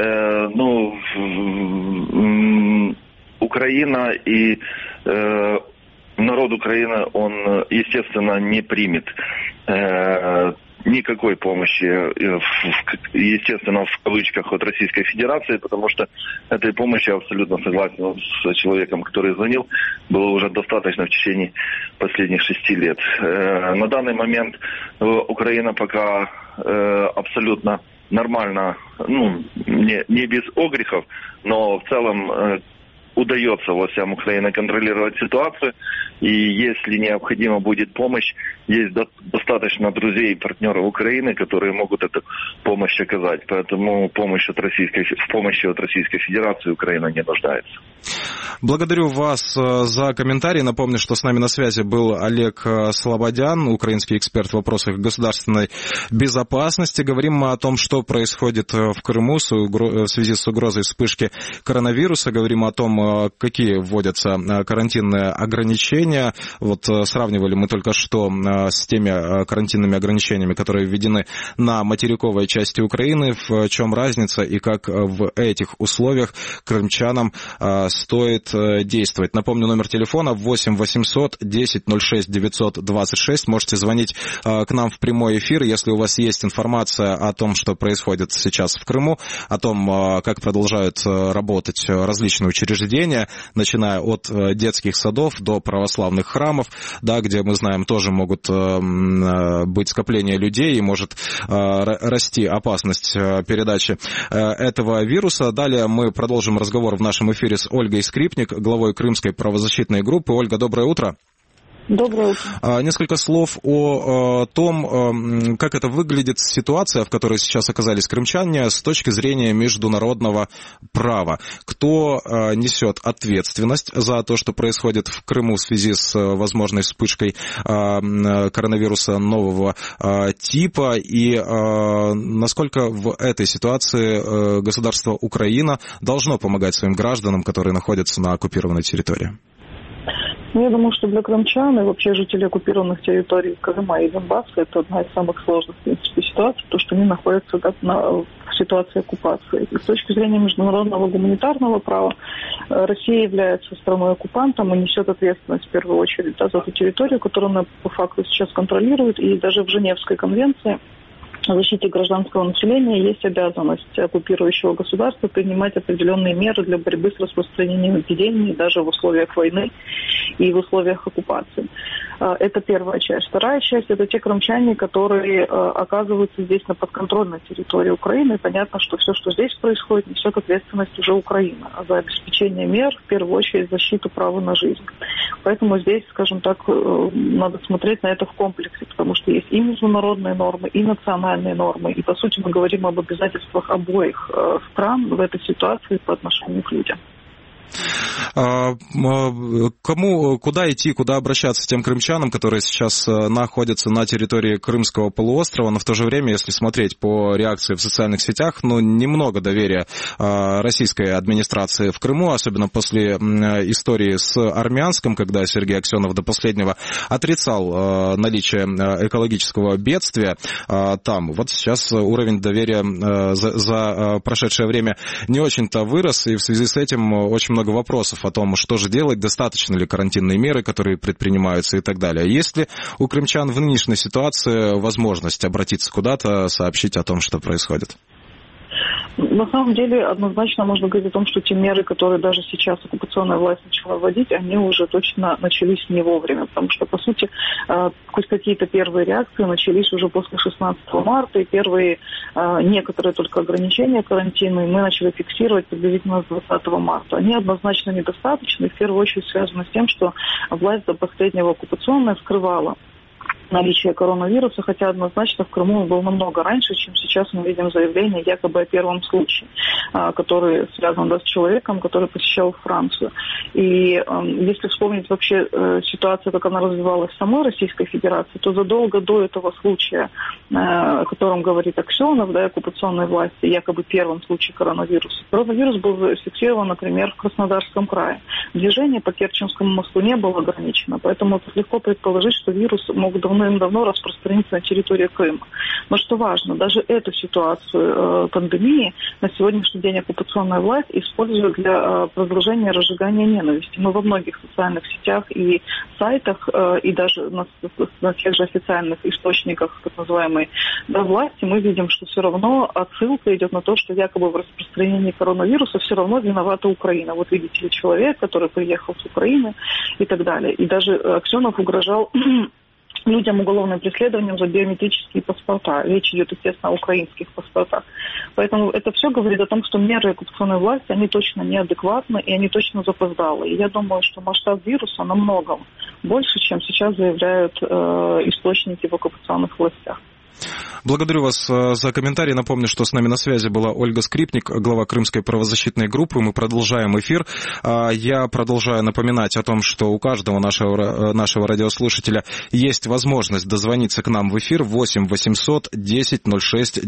Украина и народ Украины, он, естественно, не примет никакой помощи, естественно, в кавычках, от Российской Федерации, потому что этой помощи, я абсолютно согласен с человеком, который звонил, было уже достаточно в течение последних 6 лет. На данный момент Украина пока абсолютно нормально, не без огрехов, но в целом удается властям Украины контролировать ситуацию, и если необходима будет помощь, есть достаточно друзей и партнеров Украины, которые могут эту помощь оказать. Поэтому в помощи от Российской Федерации Украина не нуждается. Благодарю вас за комментарий. Напомню, что с нами на связи был Олег Слободян, украинский эксперт в вопросах государственной безопасности. Говорим мы о том, что происходит в Крыму в связи с угрозой вспышки коронавируса. Говорим о том, какие вводятся карантинные ограничения. Вот сравнивали мы только что с теми карантинными ограничениями, которые введены на материковой части Украины. В чем разница и как в этих условиях крымчанам стоит действовать. Напомню, номер телефона 8 800 10 06 926. Можете звонить к нам в прямой эфир, если у вас есть информация о том, что происходит сейчас в Крыму, о том, как продолжают работать различные учреждения, начиная от детских садов до православных храмов, да, где, мы знаем, тоже могут быть скопления людей и может расти опасность передачи этого вируса. Далее мы продолжим разговор в нашем эфире с Ольгой Скрипник, главой Крымской правозащитной группы. Ольга, доброе утро. Доброе утро. Несколько слов о том, как это выглядит ситуация, в которой сейчас оказались крымчане с точки зрения международного права. Кто несет ответственность за то, что происходит в Крыму в связи с возможной вспышкой коронавируса нового типа, и насколько в этой ситуации государство Украина должно помогать своим гражданам, которые находятся на оккупированной территории? Я думаю, что для крымчан и вообще жителей оккупированных территорий Крыма и Донбасса это одна из самых сложных, в принципе, ситуаций, потому что они находятся в ситуации оккупации. И с точки зрения международного гуманитарного права Россия является страной-оккупантом и несет ответственность в первую очередь за ту территорию, которую она по факту сейчас контролирует. И даже в Женевской конвенции о защите гражданского населения есть обязанность оккупирующего государства принимать определенные меры для борьбы с распространением эпидемии даже в условиях войны и в условиях оккупации. Это первая часть. Вторая часть – это те крымчане, которые оказываются здесь на подконтрольной территории Украины. И понятно, что все, что здесь происходит, несет ответственность уже Украина за обеспечение мер, в первую очередь защиту права на жизнь. Поэтому здесь, скажем так, надо смотреть на это в комплексе, потому что есть и международные нормы, и национальные нормы. И, по сути, мы говорим об обязательствах обоих стран в этой ситуации по отношению к людям. Куда идти, куда обращаться тем крымчанам, которые сейчас находятся на территории Крымского полуострова, но в то же время, если смотреть по реакции в социальных сетях, немного доверия российской администрации в Крыму, особенно после истории с Армянском, когда Сергей Аксенов до последнего отрицал наличие экологического бедствия там. Вот сейчас уровень доверия за прошедшее время не очень-то вырос, и в связи с этим очень много вопросов о том, что же делать, достаточно ли карантинные меры, которые предпринимаются и так далее. Есть ли у крымчан в нынешней ситуации возможность обратиться куда-то, сообщить о том, что происходит? На самом деле, однозначно можно говорить о том, что те меры, которые даже сейчас оккупационная власть начала вводить, они уже точно начались не вовремя, потому что, по сути, хоть какие-то первые реакции начались уже после 16 марта, и первые некоторые только ограничения карантина мы начали фиксировать приблизительно с 20 марта. Они однозначно недостаточны, в первую очередь связаны с тем, что власть до последнего оккупационная скрывала наличие коронавируса, хотя однозначно в Крыму он был намного раньше, чем сейчас мы видим заявление якобы о первом случае, который связан с человеком, который посещал Францию. И если вспомнить вообще ситуацию, как она развивалась в самой Российской Федерации, то задолго до этого случая, о котором говорит Аксенов, оккупационной власти, якобы первом случае коронавируса, коронавирус был зафиксирован, например, в Краснодарском крае. Движение по Керченскому мосту не было ограничено, поэтому легко предположить, что вирус мог давно распространиться на территории Крыма. Но что важно, даже эту ситуацию пандемии на сегодняшний день оккупационная власть использует для продолжения разжигания ненависти. Мы во многих социальных сетях и сайтах, и даже на тех же официальных источниках так называемой власти мы видим, что все равно отсылка идет на то, что якобы в распространении коронавируса все равно виновата Украина. Вот видите ли, человек, который приехал с Украины и так далее. И даже Аксенов угрожал людям уголовным преследованием за биометрические паспорта. Речь идет, естественно, о украинских паспортах. Поэтому это все говорит о том, что меры оккупационной власти, они точно неадекватны и они точно запоздалы. И я думаю, что масштаб вируса намного больше, чем сейчас заявляют источники в оккупационных властях. Благодарю вас за комментарий. Напомню, что с нами на связи была Ольга Скрипник, глава Крымской правозащитной группы. Мы продолжаем эфир. Я продолжаю напоминать о том, что у каждого нашего радиослушателя есть возможность дозвониться к нам в эфир 8 800 10 06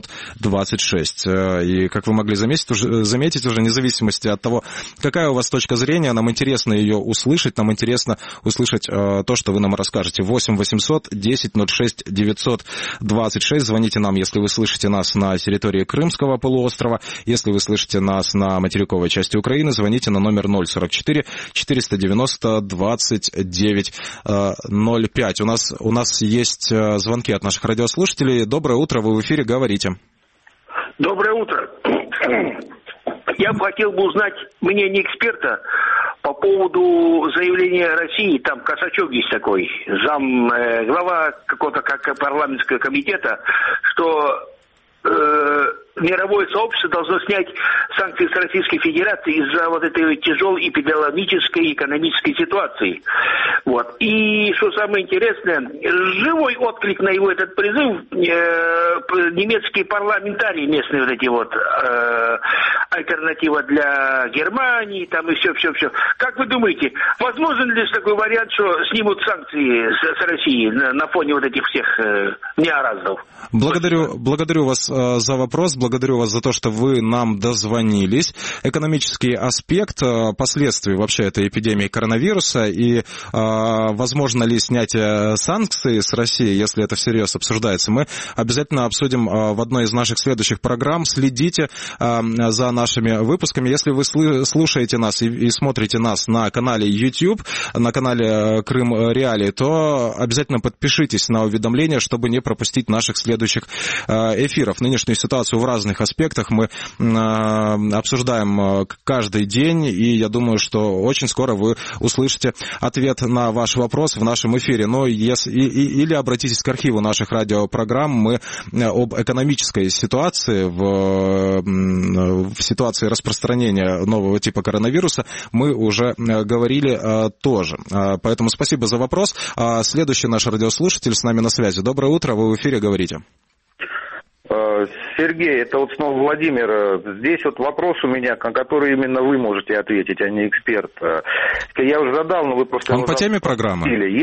926. И, как вы могли заметить уже, вне зависимости от того, какая у вас точка зрения, нам интересно ее услышать, нам интересно услышать то, что вы нам расскажете. 8 800 10 06 926. Звоните нам, если вы слышите нас на территории Крымского полуострова. Если вы слышите нас на материковой части Украины, звоните на номер 044 490 29 05. У нас есть звонки от наших радиослушателей. Доброе утро, вы в эфире, говорите. Доброе утро. Я бы хотел узнать мнение эксперта по поводу заявления России. Там Косачев есть такой, глава какого-то парламентского комитета, что мировое сообщество должно снять санкции с Российской Федерации из-за вот этой тяжелой эпидемиологической и экономической ситуации. Вот. И что самое интересное, живой отклик на его этот призыв немецкие парламентарии, местные вот эти вот альтернатива для Германии, там и все. Как вы думаете, возможен ли такой вариант, что снимут санкции с России на фоне вот этих всех неоразов? Благодарю вас за вопрос, благодарю вас за то, что вы нам дозвонились. Экономический аспект последствий вообще этой эпидемии коронавируса и возможно ли снятие санкций с России, если это всерьез обсуждается, мы обязательно обсудим в одной из наших следующих программ. Следите за нашими выпусками. Если вы слушаете нас и смотрите нас на канале YouTube, на канале Крым Реалии, то обязательно подпишитесь на уведомления, чтобы не пропустить наших следующих эфиров. Нынешнюю ситуацию в разных аспектах мы обсуждаем каждый день, и я думаю, что очень скоро вы услышите ответ на ваш вопрос в нашем эфире. Или обратитесь к архиву наших радиопрограмм. Мы об экономической ситуации, в ситуации распространения нового типа коронавируса мы уже говорили тоже. Поэтому спасибо за вопрос. Следующий наш радиослушатель с нами на связи. Доброе утро, вы в эфире, говорите. Сергей, это вот снова Владимир. Здесь вот вопрос у меня, на который именно вы можете ответить, а не эксперт. Я уже задал, но вы просто... Он по теме программы?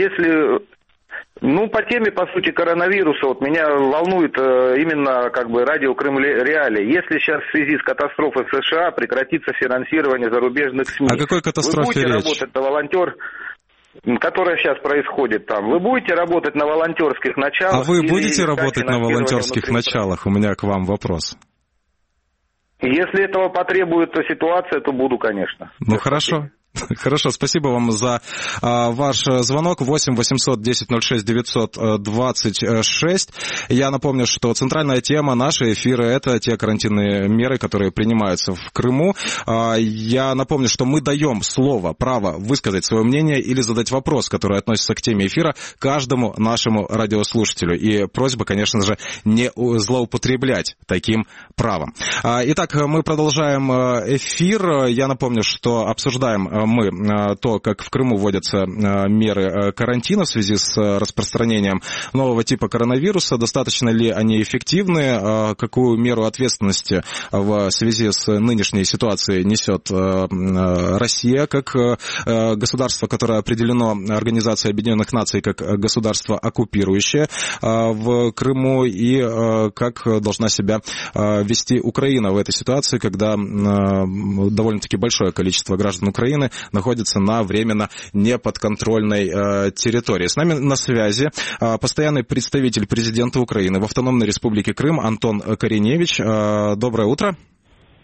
По теме, по сути, коронавируса, вот меня волнует именно радио Крым Реалии. Если сейчас в связи с катастрофой в США прекратится финансирование зарубежных СМИ... О какой катастрофе речь? Вы будете работать на которая сейчас происходит там. Вы будете работать на волонтерских началах? А вы будете работать на волонтерских началах? У меня к вам вопрос. Если этого потребует ситуация, то буду, конечно. Хорошо. Хорошо, спасибо вам за ваш звонок. 8 800 10 06 926. Я напомню, что центральная тема нашей эфира — это те карантинные меры, которые принимаются в Крыму. Я напомню, что мы даем право высказать свое мнение или задать вопрос, который относится к теме эфира, каждому нашему радиослушателю. И просьба, конечно же, не злоупотреблять таким правом. Итак, мы продолжаем эфир. Я напомню, что обсуждаем мы то, как в Крыму вводятся меры карантина в связи с распространением нового типа коронавируса, достаточно ли они эффективны, какую меру ответственности в связи с нынешней ситуацией несет Россия как государство, которое определено Организацией Объединенных Наций как государство оккупирующее в Крыму, и как должна себя вести Украина в этой ситуации, когда довольно-таки большое количество граждан Украины находится на временно неподконтрольной территории. С нами на связи постоянный представитель президента Украины в Автономной Республике Крым Антон Кореневич. Доброе утро.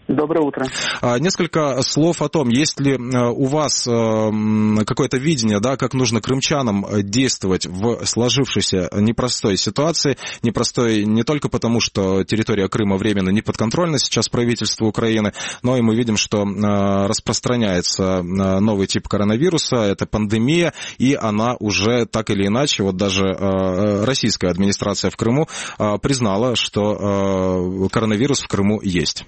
Доброе утро. Несколько слов о том, есть ли у вас какое-то видение, да, как нужно крымчанам действовать в сложившейся непростой ситуации. Непростой не только потому, что территория Крыма временно не подконтрольна сейчас правительству Украины, но и мы видим, что распространяется новый тип коронавируса, это пандемия, и она уже так или иначе, вот даже российская администрация в Крыму признала, что коронавирус в Крыму есть.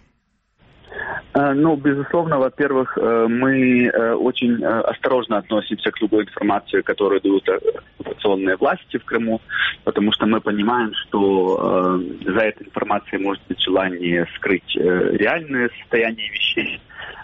Ну, безусловно, во-первых, мы очень осторожно относимся к любой информации, которую дают оккупационные власти в Крыму, потому что мы понимаем, что за этой информацией может быть желание скрыть реальное состояние вещей,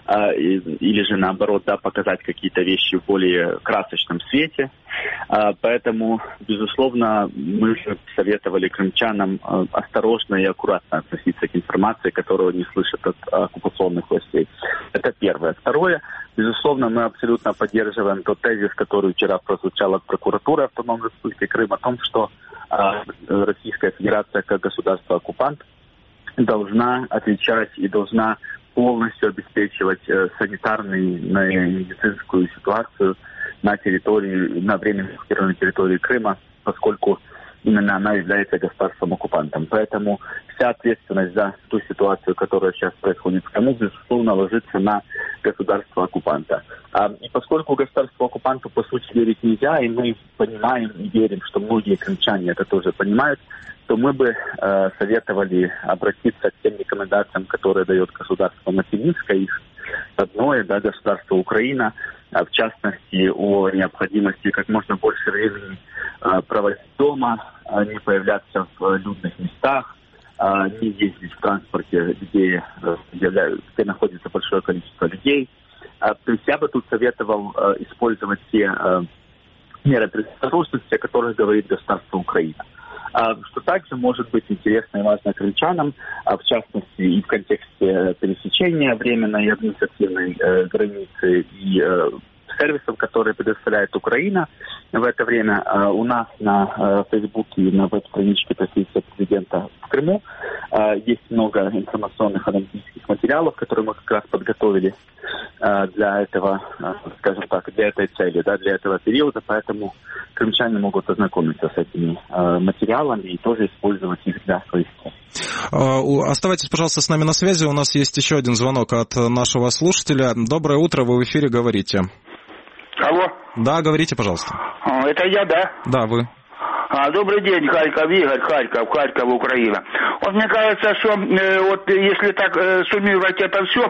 или же наоборот, да, показать какие-то вещи в более красочном свете. Поэтому, безусловно, мы же советовали крымчанам осторожно и аккуратно относиться к информации, которую они слышат от оккупационных властей. Это первое. Второе, безусловно, мы абсолютно поддерживаем тот тезис, который вчера прозвучал от прокуратуры Автономной Республики Крым, о том, что Российская Федерация как государство-оккупант должна отвечать и должна полностью обеспечивать санитарную и медицинскую ситуацию на территории, на временно оккупированной территории Крыма, поскольку именно она является государством-оккупантом. Поэтому вся ответственность за ту ситуацию, которая сейчас происходит в Крыму, безусловно, ложится на государство-оккупанта. И поскольку государству-оккупанту, по сути, верить нельзя, и мы понимаем и верим, что многие крымчане это тоже понимают, то мы бы советовали обратиться к тем рекомендациям, которые дает государство материнское, их родное, да, государство Украина, в частности, о необходимости как можно больше времени проводить дома, не появляться в людных местах, не ездить в транспорте, где находится большое количество людей. То есть я бы тут советовал использовать все меры предосторожности, о которых говорит государство Украина. Что также может быть интересно и важно крымчанам, в частности и в контексте пересечения временной и административной границы и сервисов, которые предоставляет Украина. В это время у нас на Фейсбуке и на веб-страничке представительства президента в Крыму есть много информационных аналитических материалов, которые мы как раз подготовили для этого, скажем так, для этой цели, да, для этого периода, поэтому крымчане могут ознакомиться с этими материалами и тоже использовать их для своих целей. Оставайтесь, пожалуйста, с нами на связи. У нас есть еще один звонок от нашего слушателя. Доброе утро, вы в эфире, говорите. Алло. Да, говорите, пожалуйста. Это я, да? Да, вы. Добрый день, Харьков, Игорь, Харьков, Украина. Вот мне кажется, что вот если так суммировать это все,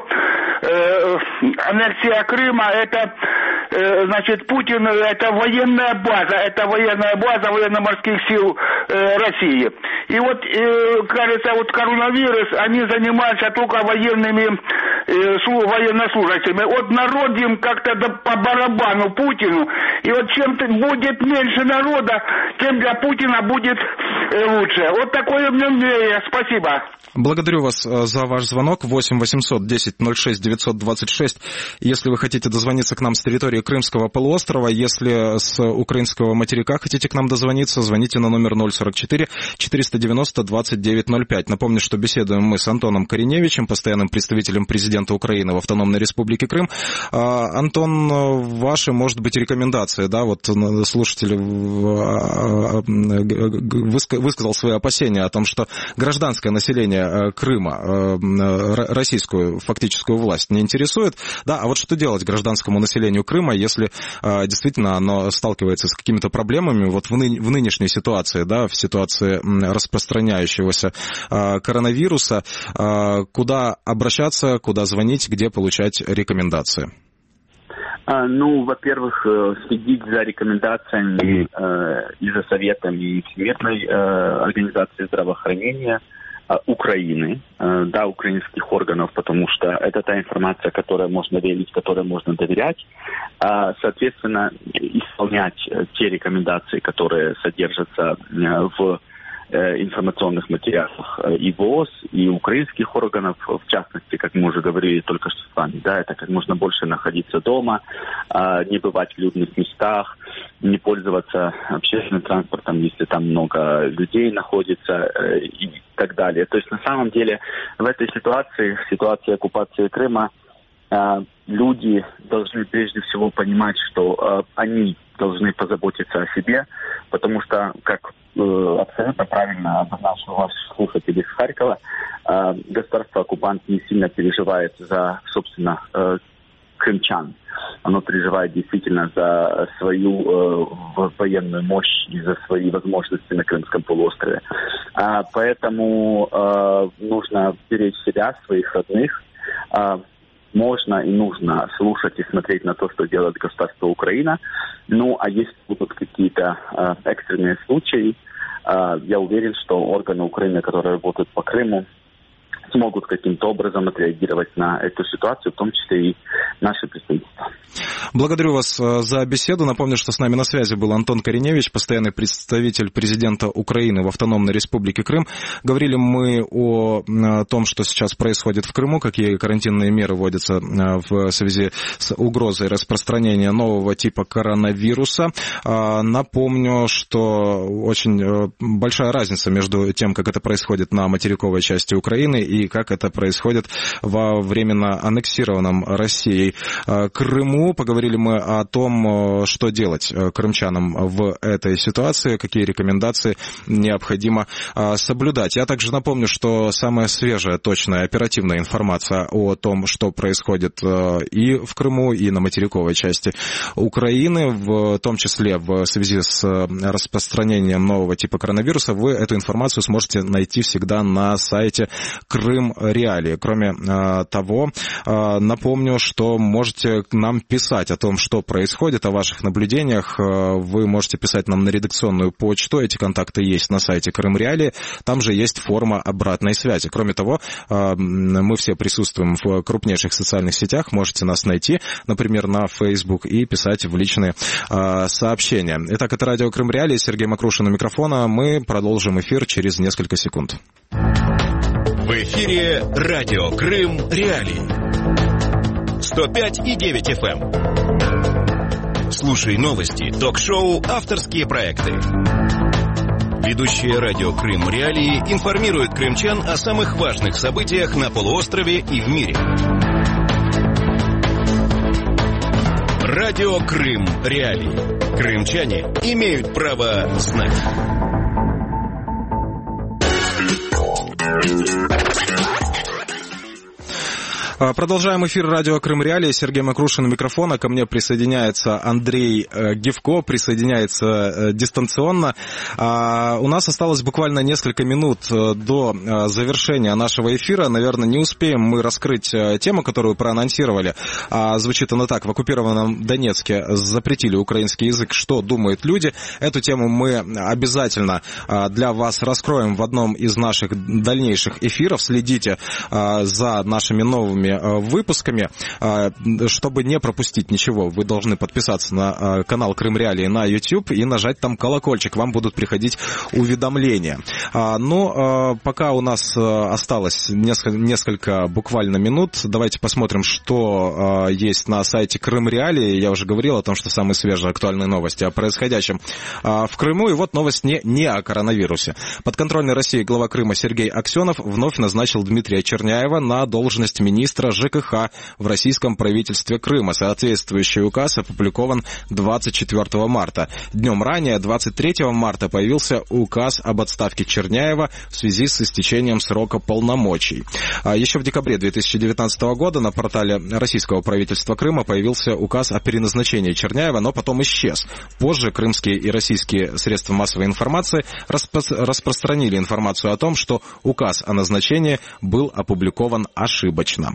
аннексия Крыма, это, значит, Путин, это военная база военно-морских сил России. И вот, кажется, вот коронавирус, они занимаются только военными военнослужащими. Вот народ им как-то по барабану Путину. И вот чем будет меньше народа, тем для Путина будет лучше. Вот такое мнение. Спасибо. Благодарю вас за ваш звонок. 8 800 10 06 926. Если вы хотите дозвониться к нам с территории Крымского полуострова, если с украинского материка хотите к нам дозвониться, звоните на номер 044 490 2905. Напомню, что беседуем мы с Антоном Кореневичем, постоянным представителем президента Украины в Автономной Республике Крым. Антон, ваши, может быть, рекомендации, да, вот слушатель высказал свои опасения о том, что гражданское население Крыма российскую фактическую власть не интересует, да, а вот что делать гражданскому населению Крыма, если действительно оно сталкивается с какими-то проблемами вот в нынешней ситуации, да, в ситуации распространяющегося коронавируса, куда обращаться, куда звонить, где получать рекомендации? Ну, во-первых, следить за рекомендациями и за советами Всемирной организации здравоохранения Украины, да, украинских органов, потому что это та информация, которой можно верить, которой можно доверять. Соответственно, исполнять те рекомендации, которые содержатся в информационных материалах и ВОЗ, и украинских органов, в частности, как мы уже говорили только что с вами, да, это как можно больше находиться дома, не бывать в людных местах, не пользоваться общественным транспортом, если там много людей находится и так далее. То есть на самом деле в этой ситуации, в ситуации оккупации Крыма, люди должны прежде всего понимать, что они должны позаботиться о себе, потому что, как абсолютно правильно обозначил ваш слушатель из Харькова, государство-оккупант не сильно переживает за, собственно, крымчан. Оно переживает действительно за свою военную мощь и за свои возможности на Крымском полуострове. Поэтому нужно беречь себя, своих родных. Можно и нужно слушать и смотреть на то, что делает государство Украина. Ну, а если будут какие-то экстренные случаи, я уверен, что органы Украины, которые работают по Крыму, смогут каким-то образом отреагировать на эту ситуацию, в том числе и наши представительства. Благодарю вас за беседу. Напомню, что с нами на связи был Антон Кореневич, постоянный представитель президента Украины в Автономной Республике Крым. Говорили мы о том, что сейчас происходит в Крыму, какие карантинные меры вводятся в связи с угрозой распространения нового типа коронавируса. Напомню, что очень большая разница между тем, как это происходит на материковой части Украины и как это происходит во временно аннексированном Россией Крыму. Поговорили мы о том, что делать крымчанам в этой ситуации, какие рекомендации необходимо соблюдать. Я также напомню, что самая свежая, точная, оперативная информация о том, что происходит и в Крыму, и на материковой части Украины, в том числе в связи с распространением нового типа коронавируса, вы эту информацию сможете найти всегда на сайте Крым Реалии. Кроме того, напомню, что можете нам писать о том, что происходит, о ваших наблюдениях. Вы можете писать нам на редакционную почту. Эти контакты есть на сайте Крым Реалии. Там же есть форма обратной связи. Кроме того, мы все присутствуем в крупнейших социальных сетях. Можете нас найти, например, на Facebook и писать в личные сообщения. Итак, это радио Крым Реалии. Сергей Макрушин у микрофона. Мы продолжим эфир через несколько секунд. В эфире радио Крым Реалии. 105,9 FM. Слушай новости, ток-шоу, авторские проекты. Ведущие радио Крым Реалии информируют крымчан о самых важных событиях на полуострове и в мире. Радио Крым Реалии. Крымчане имеют право знать. Продолжаем эфир радио Крым Реалии. Сергей Макрушин у микрофона. Ко мне присоединяется Андрей Гивко, присоединяется дистанционно. У нас осталось буквально несколько минут до завершения нашего эфира. Наверное, не успеем мы раскрыть тему, которую проанонсировали. Звучит она так. В оккупированном Донецке запретили украинский язык. Что думают люди? Эту тему мы обязательно для вас раскроем в одном из наших дальнейших эфиров. Следите за нашими новыми выпусками. Чтобы не пропустить ничего, вы должны подписаться на канал Крым Реалии на YouTube и нажать там колокольчик. Вам будут приходить уведомления. Но пока у нас осталось несколько буквально минут, давайте посмотрим, что есть на сайте Крым Реалии. Я уже говорил о том, что самые свежие актуальные новости о происходящем в Крыму. И вот новость не о коронавирусе. Подконтрольный России глава Крыма Сергей Аксенов вновь назначил Дмитрия Черняева на должность министра ЖКХ в российском правительстве Крыма. Соответствующий указ опубликован 24 марта. Днем ранее, 23 марта, появился указ об отставке Черняева в связи с истечением срока полномочий. Еще в декабре 2019 года на портале российского правительства Крыма появился указ о переназначении Черняева, но потом исчез. Позже крымские и российские средства массовой информации распространили информацию о том, что указ о назначении был опубликован ошибочно.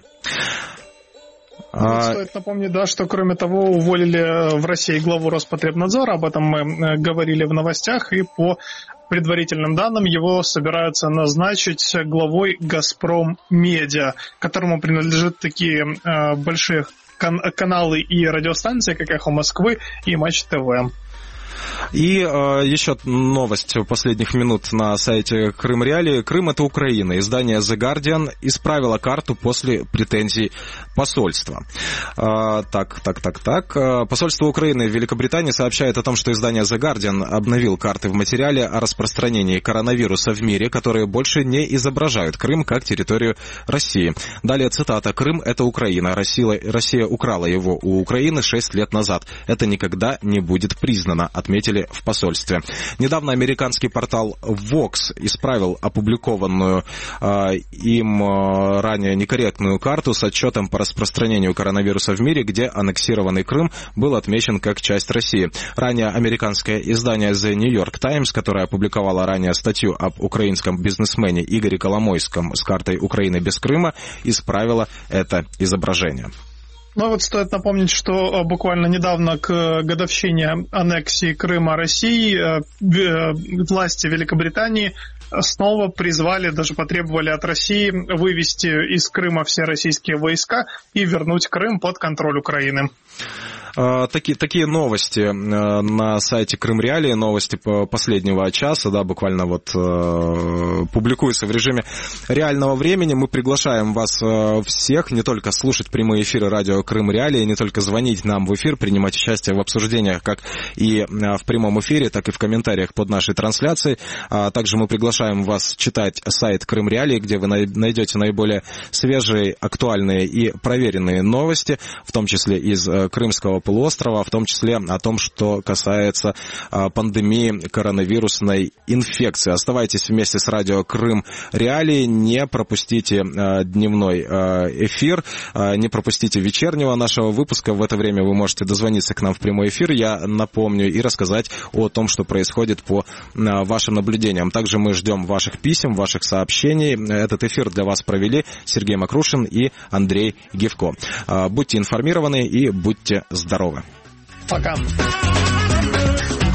Стоит напомнить, да, что кроме того уволили в России главу Роспотребнадзора, об этом мы говорили в новостях, и по предварительным данным его собираются назначить главой «Газпром Медиа», которому принадлежат такие большие каналы и радиостанции, как «Эхо Москвы» и «Матч ТВ». И еще новость последних минут на сайте Крым Реалии. Крым — это Украина. Издание The Guardian исправило карту после претензий посольства. Посольство Украины в Великобритании сообщает о том, что издание The Guardian обновил карты в материале о распространении коронавируса в мире, которые больше не изображают Крым как территорию России. Далее цитата. «Крым — это Украина. Россия украла его у Украины 6 лет назад. Это никогда не будет признано», отметили в посольстве. Недавно американский портал Vox исправил опубликованную им ранее некорректную карту с отчетом по распространению коронавируса в мире, где аннексированный Крым был отмечен как часть России. Ранее американское издание The New York Times, которое опубликовало ранее статью об украинском бизнесмене Игоре Коломойском с картой Украины без Крыма, исправило это изображение. Ну вот стоит напомнить, что буквально недавно к годовщине аннексии Крыма России власти Великобритании снова призвали, даже потребовали от России вывести из Крыма все российские войска и вернуть Крым под контроль Украины. Такие новости на сайте Крым Реалии, новости последнего часа, да, буквально вот публикуются в режиме реального времени. Мы приглашаем вас всех не только слушать прямые эфиры радио Крым Реалии, не только звонить нам в эфир, принимать участие в обсуждениях как и в прямом эфире, так и в комментариях под нашей трансляцией. Также мы приглашаем вас читать сайт Крым Реалии, где вы найдете наиболее свежие, актуальные и проверенные новости, в том числе из Крымского полуострова, в том числе о том, что касается пандемии коронавирусной инфекции. Оставайтесь вместе с радио Крым Реалии, не пропустите дневной эфир, не пропустите вечернего нашего выпуска. В это время вы можете дозвониться к нам в прямой эфир, я напомню, и рассказать о том, что происходит по вашим наблюдениям. Также мы ждем ваших писем, ваших сообщений. Этот эфир для вас провели Сергей Макрушин и Андрей Гевко. Будьте информированы и будьте здоровы. Пока.